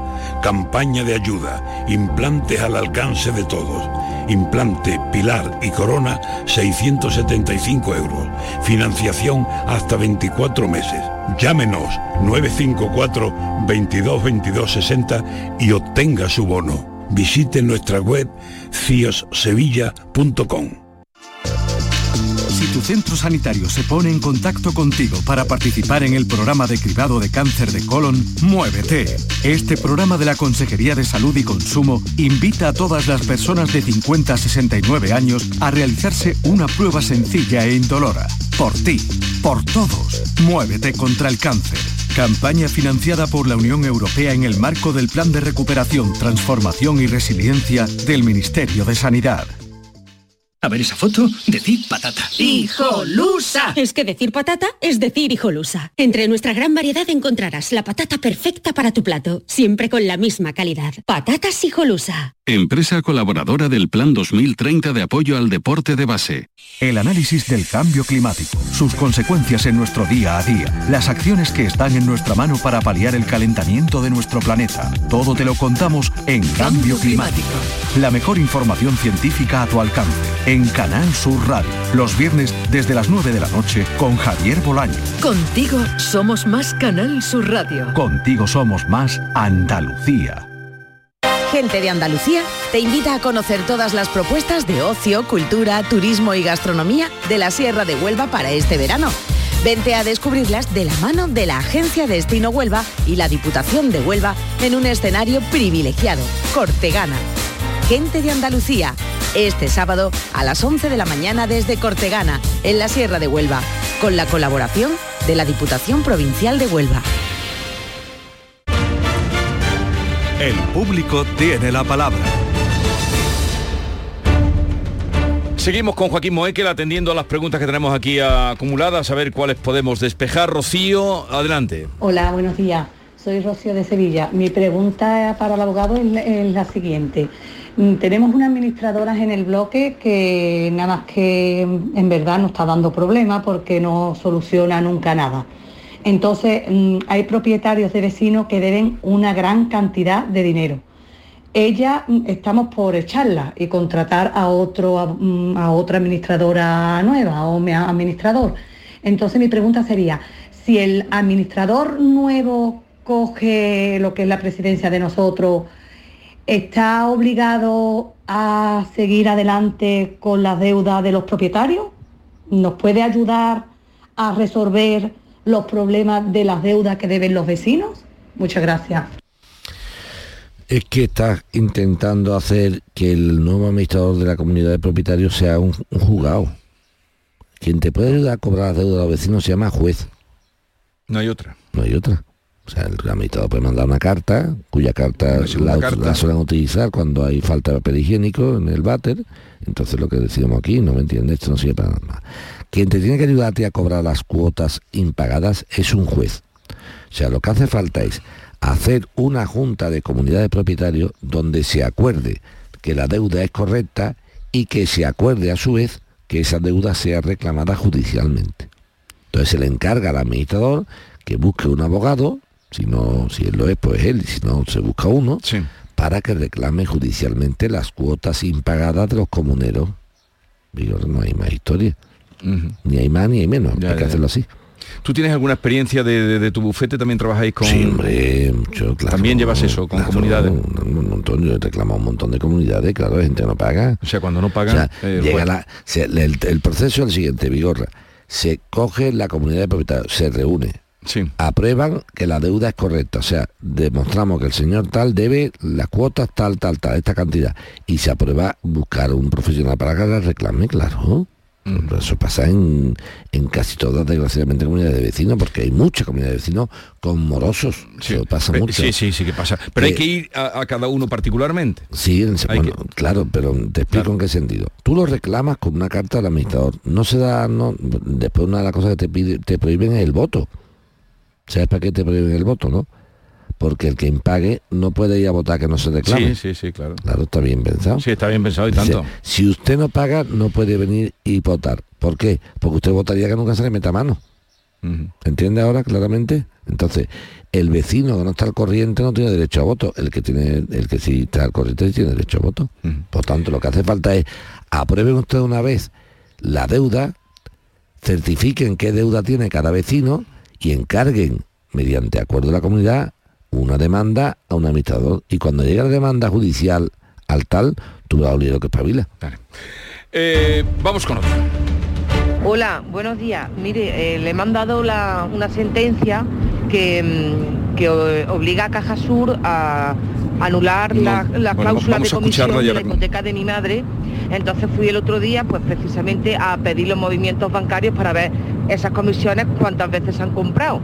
Campaña de ayuda. Implantes al alcance de todos. Implante, pilar y corona, 675 euros. Financiación hasta 24 meses. Llámenos 954 22 22 60 y obtenga su bono. Visite nuestra web ciossevilla.com. Si tu centro sanitario se pone en contacto contigo para participar en el programa de cribado de cáncer de colon, Muévete. Este programa de la Consejería de Salud y Consumo invita a todas las personas de 50 a 69 años a realizarse una prueba sencilla e indolora. Por ti, por todos. Muévete contra el cáncer. Campaña financiada por la Unión Europea en el marco del Plan de Recuperación, Transformación y Resiliencia del Ministerio de Sanidad. A ver esa foto, decir patata. ¡Hijolusa! Es que decir patata es decir hijolusa. Entre nuestra gran variedad encontrarás la patata perfecta para tu plato, siempre con la misma calidad. Patatas Hijolusa. Empresa colaboradora del Plan 2030 de apoyo al deporte de base. El análisis del cambio climático, sus consecuencias en nuestro día a día, las acciones que están en nuestra mano para paliar el calentamiento de nuestro planeta. Todo te lo contamos en Cambio Climático. La mejor información científica a tu alcance. En Canal Sur Radio, los viernes desde las 9 de la noche con Javier Bolaño. Contigo somos más Canal Sur Radio. Contigo somos más Andalucía. Gente de Andalucía te invita a conocer todas las propuestas de ocio, cultura, turismo y gastronomía de la Sierra de Huelva para este verano. Vente a descubrirlas de la mano de la Agencia Destino Huelva y la Diputación de Huelva en un escenario privilegiado, Cortegana. Gente de Andalucía, este sábado a las 11 de la mañana desde Cortegana, en la Sierra de Huelva, con la colaboración de la Diputación Provincial de Huelva. El público tiene la palabra. Seguimos con Joaquín Moekel atendiendo a las preguntas que tenemos aquí acumuladas, a ver cuáles podemos despejar. Rocío, adelante. Hola, buenos días. Soy Rocío de Sevilla. Mi pregunta para el abogado es la siguiente. Tenemos unas administradoras en el bloque que nada más que en verdad nos está dando problemas porque no soluciona nunca nada. Entonces hay propietarios de vecinos que deben una gran cantidad de dinero. Estamos por echarla y contratar a otra administradora nueva o administrador. Entonces mi pregunta sería, si el administrador nuevo coge lo que es la presidencia de nosotros, ¿está obligado a seguir adelante con las deudas de los propietarios? ¿Nos puede ayudar a resolver los problemas de las deudas que deben los vecinos? Muchas gracias. Es que estás intentando hacer que el nuevo administrador de la comunidad de propietarios sea un juzgado. Quien te puede ayudar a cobrar las deudas de los vecinos se llama juez. No hay otra. No hay otra. O sea, el administrador puede mandar una carta, cuya carta la suelen utilizar cuando hay falta de papel higiénico en el váter. Entonces lo que decimos aquí, no me entiendes, esto no sirve para nada más. Quien te tiene que ayudarte a cobrar las cuotas impagadas es un juez. O sea, lo que hace falta es hacer una junta de comunidad de propietarios donde se acuerde que la deuda es correcta y que se acuerde a su vez que esa deuda sea reclamada judicialmente. Entonces se le encarga al administrador que busque un abogado, si él lo es, pues él, y si no, se busca uno, sí, para que reclame judicialmente las cuotas impagadas de los comuneros. Digo, no hay más historia. Ni hay más ni hay menos, hay que hacerlo así. ¿Tú tienes alguna experiencia de tu bufete? ¿También trabajáis con...? Sí, hombre, mucho, claro. ¿También llevas eso con comunidades? Un montón, yo he reclamado un montón de comunidades, claro, la gente no paga. O sea, cuando no pagan... el proceso es el siguiente, Vigorra. Se coge la comunidad de propietarios, se reúne, sí, aprueban que la deuda es correcta, o sea, demostramos que el señor tal debe las cuotas tal, esta cantidad, y se aprueba buscar un profesional para que la reclame, claro. Eso pasa en casi todas, desgraciadamente, comunidades de vecinos, porque hay muchas comunidades de vecinos con morosos. Sí, eso pasa mucho. Sí que pasa. Pero hay que ir a cada uno particularmente. Sí, claro, pero te explico en qué sentido. Tú lo reclamas con una carta al administrador. No se da, después una de las cosas que te prohíben es el voto. ¿Sabes para qué te prohíben el voto, no? Porque el que impague no puede ir a votar que no se reclame. Sí, claro. Claro, está bien pensado. Sí, está bien pensado y tanto. Si usted no paga, no puede venir y votar. ¿Por qué? Porque usted votaría que nunca se le meta mano. ¿Entiendes ahora claramente? Entonces, el vecino que no está al corriente no tiene derecho a voto. El que sí está al corriente sí tiene derecho a voto. Por tanto, lo que hace falta es aprueben ustedes una vez la deuda, certifiquen qué deuda tiene cada vecino y encarguen, mediante acuerdo de la comunidad, una demanda a un administrador. Y cuando llegue la demanda judicial al tal, tú vas a oír lo que espabila. Vale. Vamos con otro. Hola, buenos días. Mire, le he mandado una sentencia que obliga a Caja Sur a anular las cláusulas de comisión de la hipoteca de mi madre. Entonces fui el otro día, pues precisamente a pedir los movimientos bancarios para ver esas comisiones cuántas veces se han cobrado,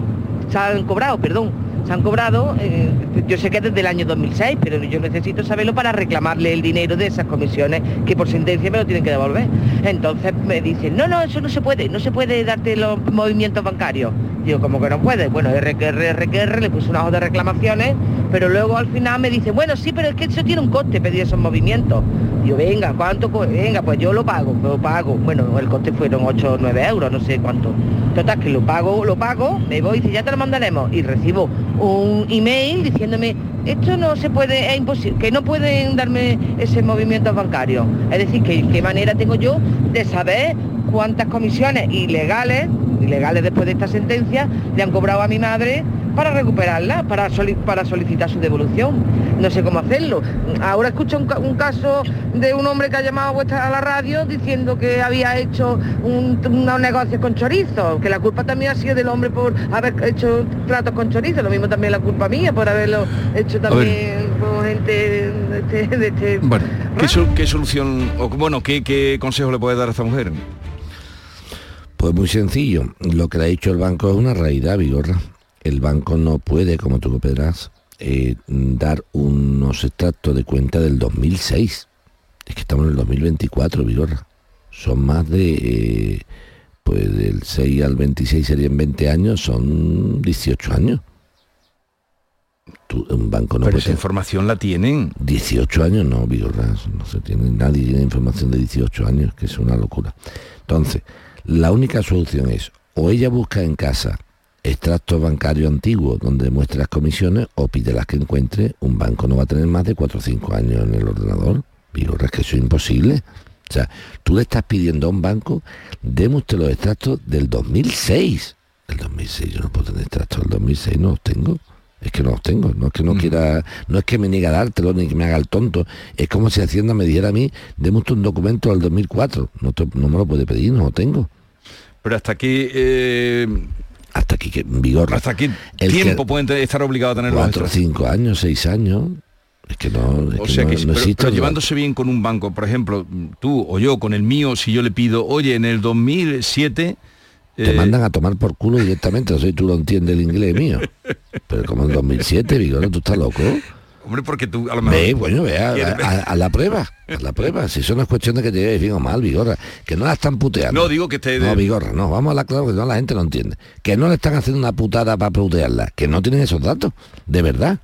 yo sé que desde el año 2006, pero yo necesito saberlo para reclamarle el dinero de esas comisiones, que por sentencia me lo tienen que devolver. Entonces me dicen, no, eso no se puede darte los movimientos bancarios. Digo, ¿cómo que no puede? Bueno, RQR, le puse una hoja de reclamaciones, pero luego al final me dicen, bueno, sí, pero es que eso tiene un coste pedir esos movimientos. Digo, venga, ¿cuánto? Venga, pues yo lo pago. Bueno, el coste fueron 8 o 9 euros, no sé cuánto. Total, que lo pago, me voy y dice, ya te lo mandaremos. Y recibo un email diciéndome, esto no se puede, es imposible, que no pueden darme ese movimiento bancario. Es decir, que qué manera tengo yo de saber cuántas comisiones ilegales después de esta sentencia le han cobrado a mi madre para recuperarla, para solicitar su devolución. No sé cómo hacerlo. Ahora escucho un caso de un hombre que ha llamado a la radio diciendo que había hecho unos negocios con chorizo, que la culpa también ha sido del hombre por haber hecho tratos con chorizo, lo mismo también la culpa mía por haberlo hecho también con gente de este... Bueno, ¿qué solución, o bueno, qué consejo le puede dar a esta mujer? Pues muy sencillo, lo que le ha dicho el banco es una realidad, Vigorra. El banco no puede, como tú verás, dar unos extractos de cuenta del 2006. Es que estamos en el 2024, Vigorra. Son más de, pues del 6 al 26 serían 20 años, son 18 años. Un banco no pero puede... esa información la tienen. 18 años no, Vigorra, no se tiene, nadie tiene información de 18 años, que es una locura. Entonces, la única solución es, o ella busca en casa extractos bancarios antiguos donde muestre las comisiones, o pide las que encuentre. Un banco no va a tener más de 4 o 5 años en el ordenador. Vigorra, es que eso es imposible. O sea, tú le estás pidiendo a un banco, deme usted los extractos del 2006. El 2006, yo no puedo tener extractos del 2006, no los tengo. Es que no los tengo, no es que no quiera, no es que me niegue a dártelo ni que me haga el tonto. Es como si Hacienda me dijera a mí, deme usted un documento del 2004. No me lo puede pedir, no lo tengo. Pero hasta aquí... Hasta aquí, que Vigorra. ¿Hasta qué tiempo pueden estar obligados a tener 4 o 5 años, 6 años? Es que no, es o sea que no existe. Pero llevándose bien con un banco, por ejemplo, tú o yo con el mío, si yo le pido, oye, en el 2007... Te mandan a tomar por culo directamente, no sé si tú lo entiendes el inglés mío. Pero como en 2007, Vigorra, ¿tú estás loco? Hombre, porque tú a lo mejor... a la prueba, si eso no es cuestión de que te lleves bien o mal, Vigorra, que no la están puteando. No, digo que esté... No, Vigorra, no, vamos a hablar claro, que no, la gente no entiende. Que no le están haciendo una putada para putearla, que no tienen esos datos, de verdad.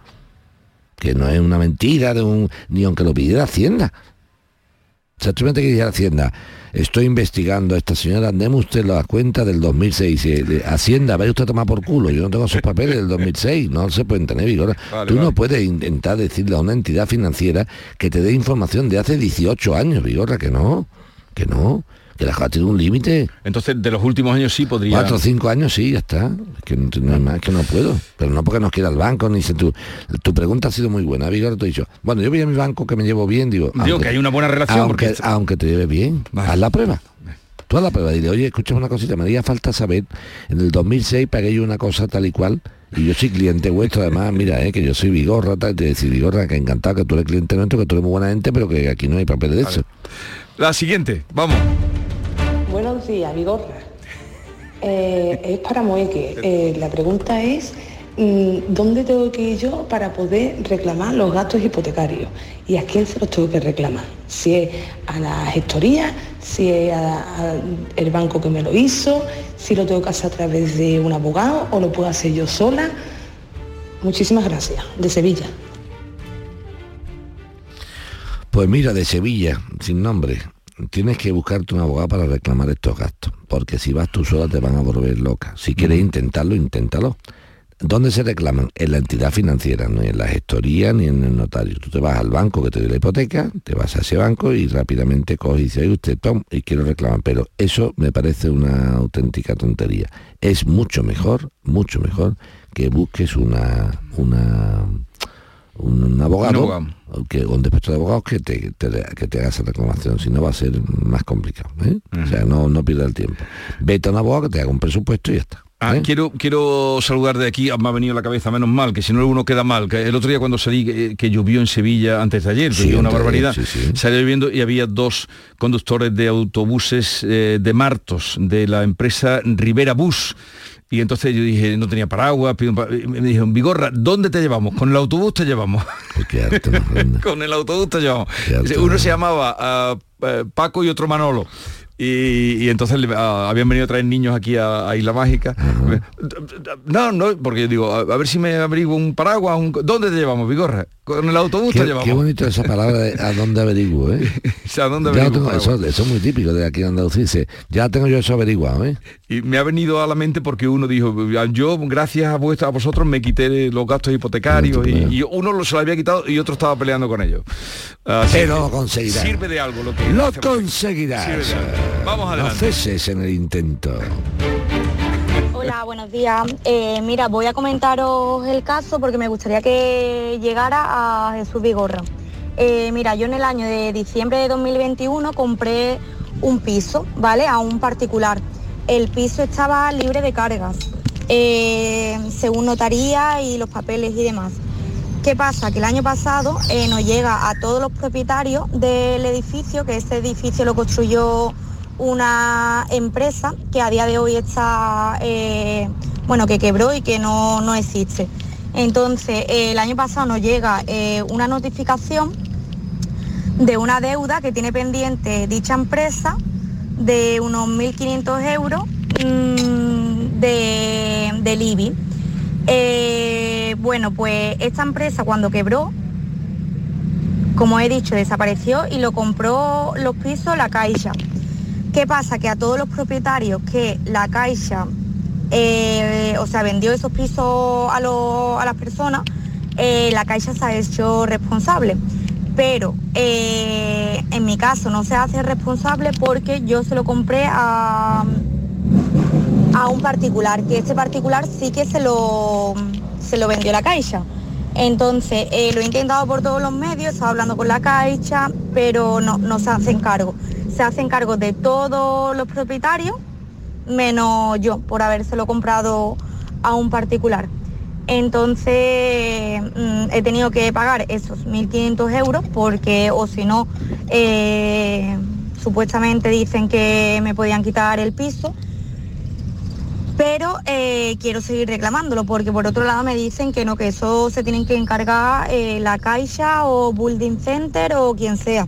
Que no es una mentira, ni aunque lo pidiera Hacienda. O sea, tú que dijera Hacienda, estoy investigando a esta señora, deme usted la cuenta del 2006. Hacienda, vaya usted a tomar por culo, yo no tengo esos papeles del 2006, no se pueden tener, Vigorra. Tú no puedes intentar decirle a una entidad financiera que te dé información de hace 18 años, Vigorra, que no, que la cosa tiene un límite. Entonces, de los últimos años sí podría... 4 o 5 años sí, ya está. Es que no hay más, que no puedo. Pero no porque nos quiera el banco, ni tu pregunta ha sido muy buena, Vigorra, te he dicho, bueno, yo voy a mi banco que me llevo bien, digo que hay una buena relación. Aunque te lleves bien, haz la prueba. Tú haz la prueba, dile, oye, escúchame una cosita, me haría falta saber, en el 2006 pagué yo una cosa tal y cual, y yo soy cliente vuestro, además, mira, que yo soy Vigorra, te decir, Vigorra, que encantado, que tú eres cliente nuestro, que tú eres muy buena gente, pero que aquí no hay papeles de eso. La siguiente, vamos. Buenos días, Vigorra. Es para Moeque. La pregunta es, ¿dónde tengo que ir yo para poder reclamar los gastos hipotecarios? ¿Y a quién se los tengo que reclamar? Si es a la gestoría, si es al banco que me lo hizo, si lo tengo que hacer a través de un abogado o lo puedo hacer yo sola. Muchísimas gracias. De Sevilla. Pues mira, de Sevilla, sin nombre. tienes que buscarte un abogado para reclamar estos gastos, porque si vas tú sola te van a volver loca. Si quieres intentarlo, inténtalo. ¿Dónde se reclaman? En la entidad financiera, no en la gestoría ni en el notario. Tú te vas al banco que te dio la hipoteca, te vas a ese banco y rápidamente coges y dices, oye usted, Tom, y quiero reclamar. Pero eso me parece una auténtica tontería. Es mucho mejor que busques un abogado, un despacho de abogados que te haga esa reclamación, si no va a ser más complicado, ¿eh? O sea, no pierdas el tiempo. Vete a un abogado que te haga un presupuesto y ya está. Quiero saludar de aquí, me ha venido a la cabeza, menos mal, que si no uno queda mal. Que el otro día cuando salí, que llovió en Sevilla antes de ayer, llovió una barbaridad, salí lloviendo y había 2 conductores de autobuses de Martos, de la empresa Rivera Bus. Y entonces yo dije, no tenía paraguas, y me dijeron, Vigorra, ¿dónde te llevamos? Con el autobús te llevamos. Con el autobús te llevamos. Uno se llamaba Paco y otro Manolo. Y entonces habían venido a traer niños aquí a Isla Mágica. No, porque yo digo, a ver si me averiguo un paraguas, ¿dónde te llevamos, Vigorra? Con el autobús te llevamos. Qué bonito esa palabra de ¿a dónde averiguo? ¿A dónde averiguo? Eso es muy típico de aquí en Andalucía. Dice, ya tengo yo eso averiguado, Y me ha venido a la mente porque uno dijo, yo gracias a vosotros me quité los gastos hipotecarios y uno se lo había quitado y otro estaba peleando con ellos. Pero lo conseguirás. Sirve de algo lo que lo conseguirás. Vamos adelante. No ceses en el intento. Hola, buenos días. Mira, voy a comentaros el caso porque me gustaría que llegara a Jesús Vigorra. Mira, yo en el año de diciembre de 2021 compré un piso, ¿vale? A un particular. El piso estaba libre de cargas, según notaría y los papeles y demás. ¿Qué pasa? Que el año pasado nos llega a todos los propietarios del edificio, que ese edificio lo construyó una empresa que a día de hoy está, que quebró y que no existe. Entonces, el año pasado nos llega una notificación de una deuda que tiene pendiente dicha empresa de unos 1.500 euros del IBI. Pues esta empresa cuando quebró, como he dicho, desapareció y lo compró los pisos la Caixa. ¿Qué pasa? Que a todos los propietarios que la Caixa, vendió esos pisos a las personas, la Caixa se ha hecho responsable. Pero en mi caso no se hace responsable porque yo se lo compré a un particular, que este particular sí que se lo vendió la Caixa. Entonces, lo he intentado por todos los medios, he estado hablando con la Caixa, pero no se hacen cargo. Se hacen cargo de todos los propietarios, menos yo, por habérselo comprado a un particular. Entonces, he tenido que pagar esos 1.500 euros porque, o si no, supuestamente dicen que me podían quitar el piso. Pero quiero seguir reclamándolo porque por otro lado me dicen que no, que eso se tienen que encargar la Caixa o Building Center o quien sea.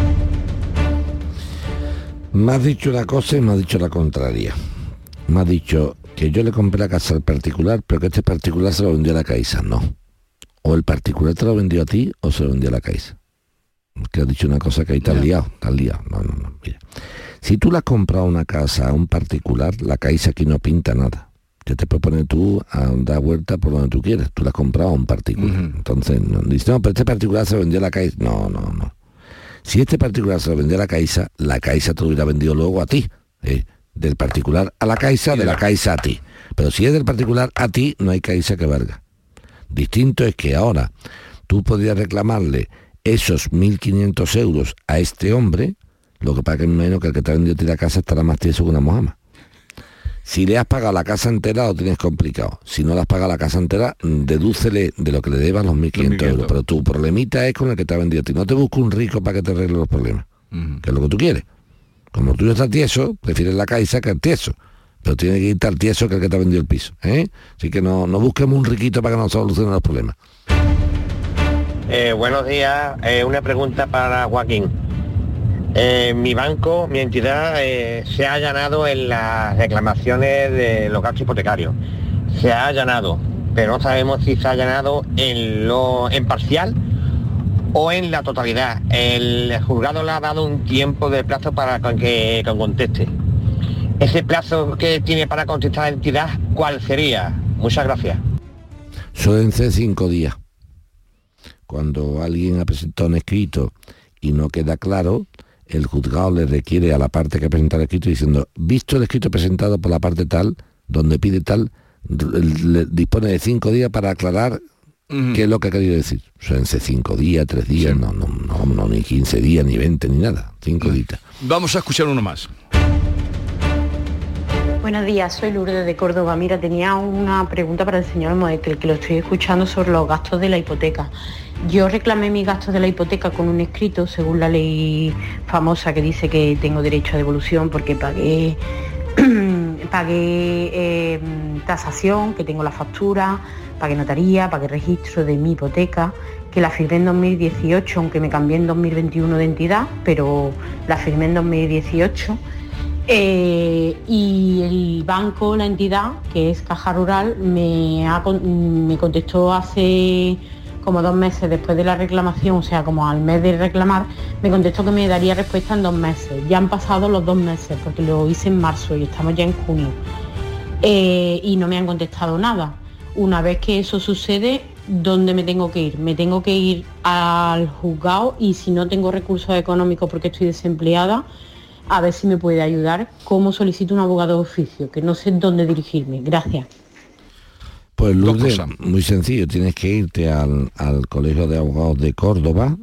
Me has dicho una cosa y me has dicho la contraria. Me has dicho que yo le compré la casa al particular, pero que este particular se lo vendió a la Caixa. No. O el particular te lo vendió a ti o se lo vendió a la Caixa. Que has dicho una cosa que ahí te has liado. No. Mira. Si tú le has comprado una casa a un particular, la Caixa aquí no pinta nada. Que te puedes poner tú a dar vuelta por donde tú quieres. Tú la has comprado a un particular. Entonces, dices, no, pero este particular se lo vendió a la Caixa. No. Si este particular se lo vendió a la Caixa te lo hubiera vendido luego a ti. Del particular a la Caixa, de la Caixa a ti. Pero si es del particular a ti, no hay Caixa que valga. Distinto es que ahora tú podrías reclamarle esos 1.500 euros a este hombre, lo que pasa que menos que el que te ha vendido a ti la casa estará más tieso que una mojama. Si le has pagado la casa entera, lo tienes complicado. Si no le has pagado la casa entera, dedúcele de lo que le debas los 1.500 euros. Pero tu problemita es con el que te ha vendido a ti. No te busques un rico para que te arregle los problemas, que es lo que tú quieres. Como tú ya estás tieso, prefieres la Caixa que el tieso. Pero tiene que estar tieso que el que te ha vendido el piso. Así que no busquemos un riquito para que nos solucione los problemas. Buenos días. Una pregunta para Joaquín. Mi banco, mi entidad, se ha allanado en las reclamaciones de los gastos hipotecarios. Se ha allanado, pero no sabemos si se ha allanado en parcial o en la totalidad. El juzgado le ha dado un tiempo de plazo para que conteste. Ese plazo que tiene para contestar la entidad, ¿cuál sería? Muchas gracias. Suelen ser 5 días. Cuando alguien ha presentado un escrito y no queda claro, el juzgado le requiere a la parte que ha presentado el escrito diciendo, visto el escrito presentado por la parte tal, donde pide tal, le dispone de 5 días para aclarar qué es lo que ha querido decir. Suelen ser 5 días, 3 días, sí. no, ni 15 días, ni 20, ni nada. 5 días. Vamos a escuchar uno más. Buenos días, soy Lourdes de Córdoba. Mira, tenía una pregunta para el señor Moekel, que lo estoy escuchando sobre los gastos de la hipoteca. Yo reclamé mis gastos de la hipoteca con un escrito, según la ley famosa que dice que tengo derecho a devolución porque pagué tasación, que tengo la factura, pagué notaría, pagué registro de mi hipoteca, que la firmé en 2018, aunque me cambié en 2021 de entidad, pero la firmé en 2018. Y el banco, la entidad, que es Caja Rural, me contestó hace como 2 meses después de la reclamación, o sea, como al mes de reclamar, me contestó que me daría respuesta en 2 meses. Ya han pasado los 2 meses, porque lo hice en marzo y estamos ya en junio. Y no me han contestado nada. Una vez que eso sucede, ¿dónde me tengo que ir? Me tengo que ir al juzgado y si no tengo recursos económicos porque estoy desempleada, a ver si me puede ayudar. ¿Cómo solicito un abogado de oficio? Que no sé dónde dirigirme. Gracias. Pues Lourdes, muy sencillo, tienes que irte al Colegio de Abogados de Córdoba,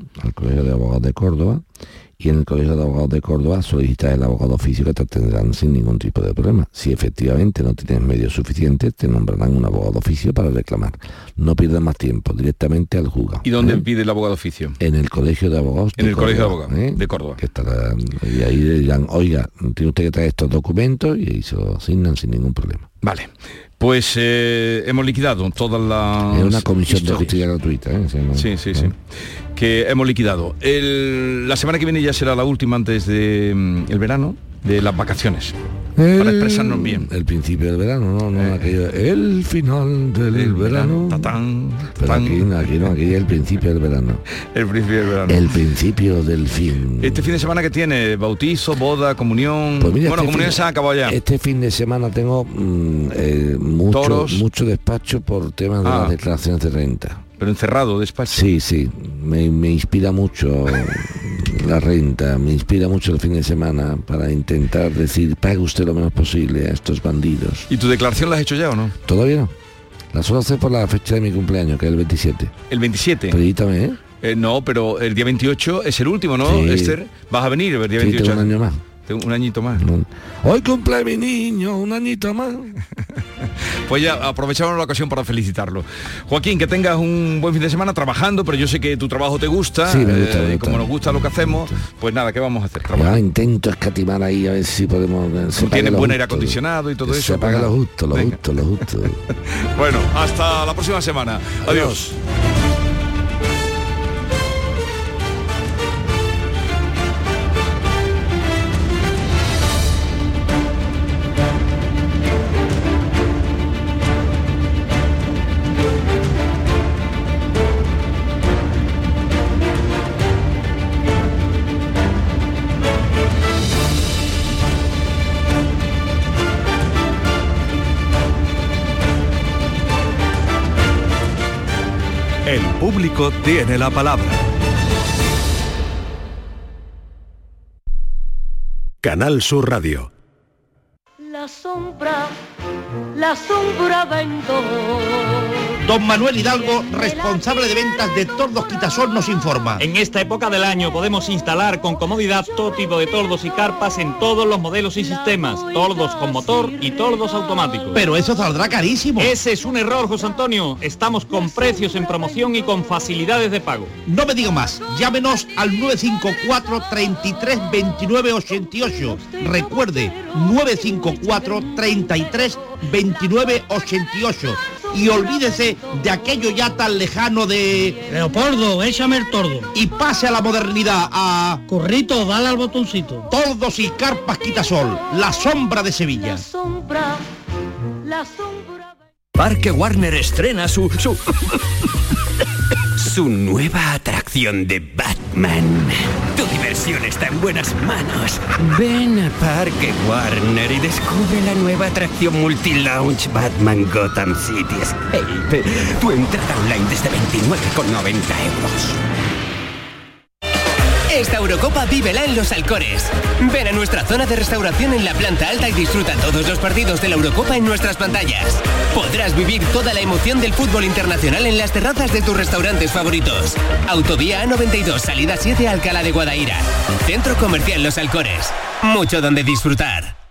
y en el Colegio de Abogados de Córdoba solicitar el abogado de oficio que te atenderán sin ningún tipo de problema. Si efectivamente no tienes medios suficientes, te nombrarán un abogado de oficio para reclamar. No pierdas más tiempo, directamente al juzgado. ¿Y dónde pide el abogado de oficio? En el Colegio de Abogados de Córdoba. En el Colegio de Abogados de Córdoba. Que estará, y ahí le dirán, oiga, tiene usted que traer estos documentos, y ahí se lo asignan sin ningún problema. Vale. Pues hemos liquidado todas las... Es una comisión de justicia gratuita, ¿eh? Sí. Que hemos liquidado. La semana que viene ya será la última antes de el verano, de las vacaciones. Para expresarnos bien. El principio del verano, no aquello, el final del verano. Pero aquí no, aquí es el principio del verano. El principio del verano. El principio del fin. Este fin de semana que tiene bautizo, boda, comunión. Pues mira, comunión se ha acabado ya. Este fin de semana tengo mucho despacho por temas de las declaraciones de renta. Pero encerrado, despacho. Sí, me inspira mucho la renta, me inspira mucho el fin de semana para intentar decir, pague usted lo menos posible a estos bandidos. ¿Y tu declaración la has hecho ya o no? Todavía no. La suelo hacer por la fecha de mi cumpleaños, que es el 27. ¿El 27? Felicítame, no, pero el día 28 es el último, ¿no, sí. Esther? ¿Vas a venir el día 28? Sí, tengo un año más. Un añito más. Hoy cumple mi niño, un añito más. Pues ya aprovechamos la ocasión para felicitarlo. Joaquín, que tengas un buen fin de semana trabajando, pero yo sé que tu trabajo te gusta. Sí, me gusta. Como nos gusta lo que hacemos, pues nada, ¿qué vamos a hacer? Ya intento escatimar ahí a ver si podemos... Tú tienes buen aire acondicionado y todo eso. Se apaga lo justo. Bueno, hasta la próxima semana. Adiós. El público tiene la palabra. Canal Sur Radio. La sombra vendo. Don Manuel Hidalgo, responsable de ventas de Tordos Quitasol, nos informa. En esta época del año podemos instalar con comodidad todo tipo de tordos y carpas en todos los modelos y sistemas, tordos con motor y tordos automáticos. Pero eso saldrá carísimo. Ese es un error, José Antonio. Estamos con precios en promoción y con facilidades de pago. No me diga más. Llámenos al 954 33 29 88. Recuerde, 954 33 29 88. Y olvídese de aquello ya tan lejano de... Leopoldo, échame el tordo. Y pase a la modernidad, a... Currito, dale al botoncito. Tordos y carpas Quitasol, la sombra de Sevilla. La sombra... Parque Warner estrena su nueva atracción. atracción de Batman. Tu diversión está en buenas manos. Ven a Parque Warner y descubre la nueva atracción multi-launch Batman Gotham City Escape. Tu entrada online desde 29,90 €. Esta Eurocopa vívela en Los Alcores. Ven a nuestra zona de restauración en la planta alta y disfruta todos los partidos de la Eurocopa en nuestras pantallas. Podrás vivir toda la emoción del fútbol internacional en las terrazas de tus restaurantes favoritos. Autovía A92, salida 7, Alcalá de Guadaira. Centro Comercial Los Alcores. Mucho donde disfrutar.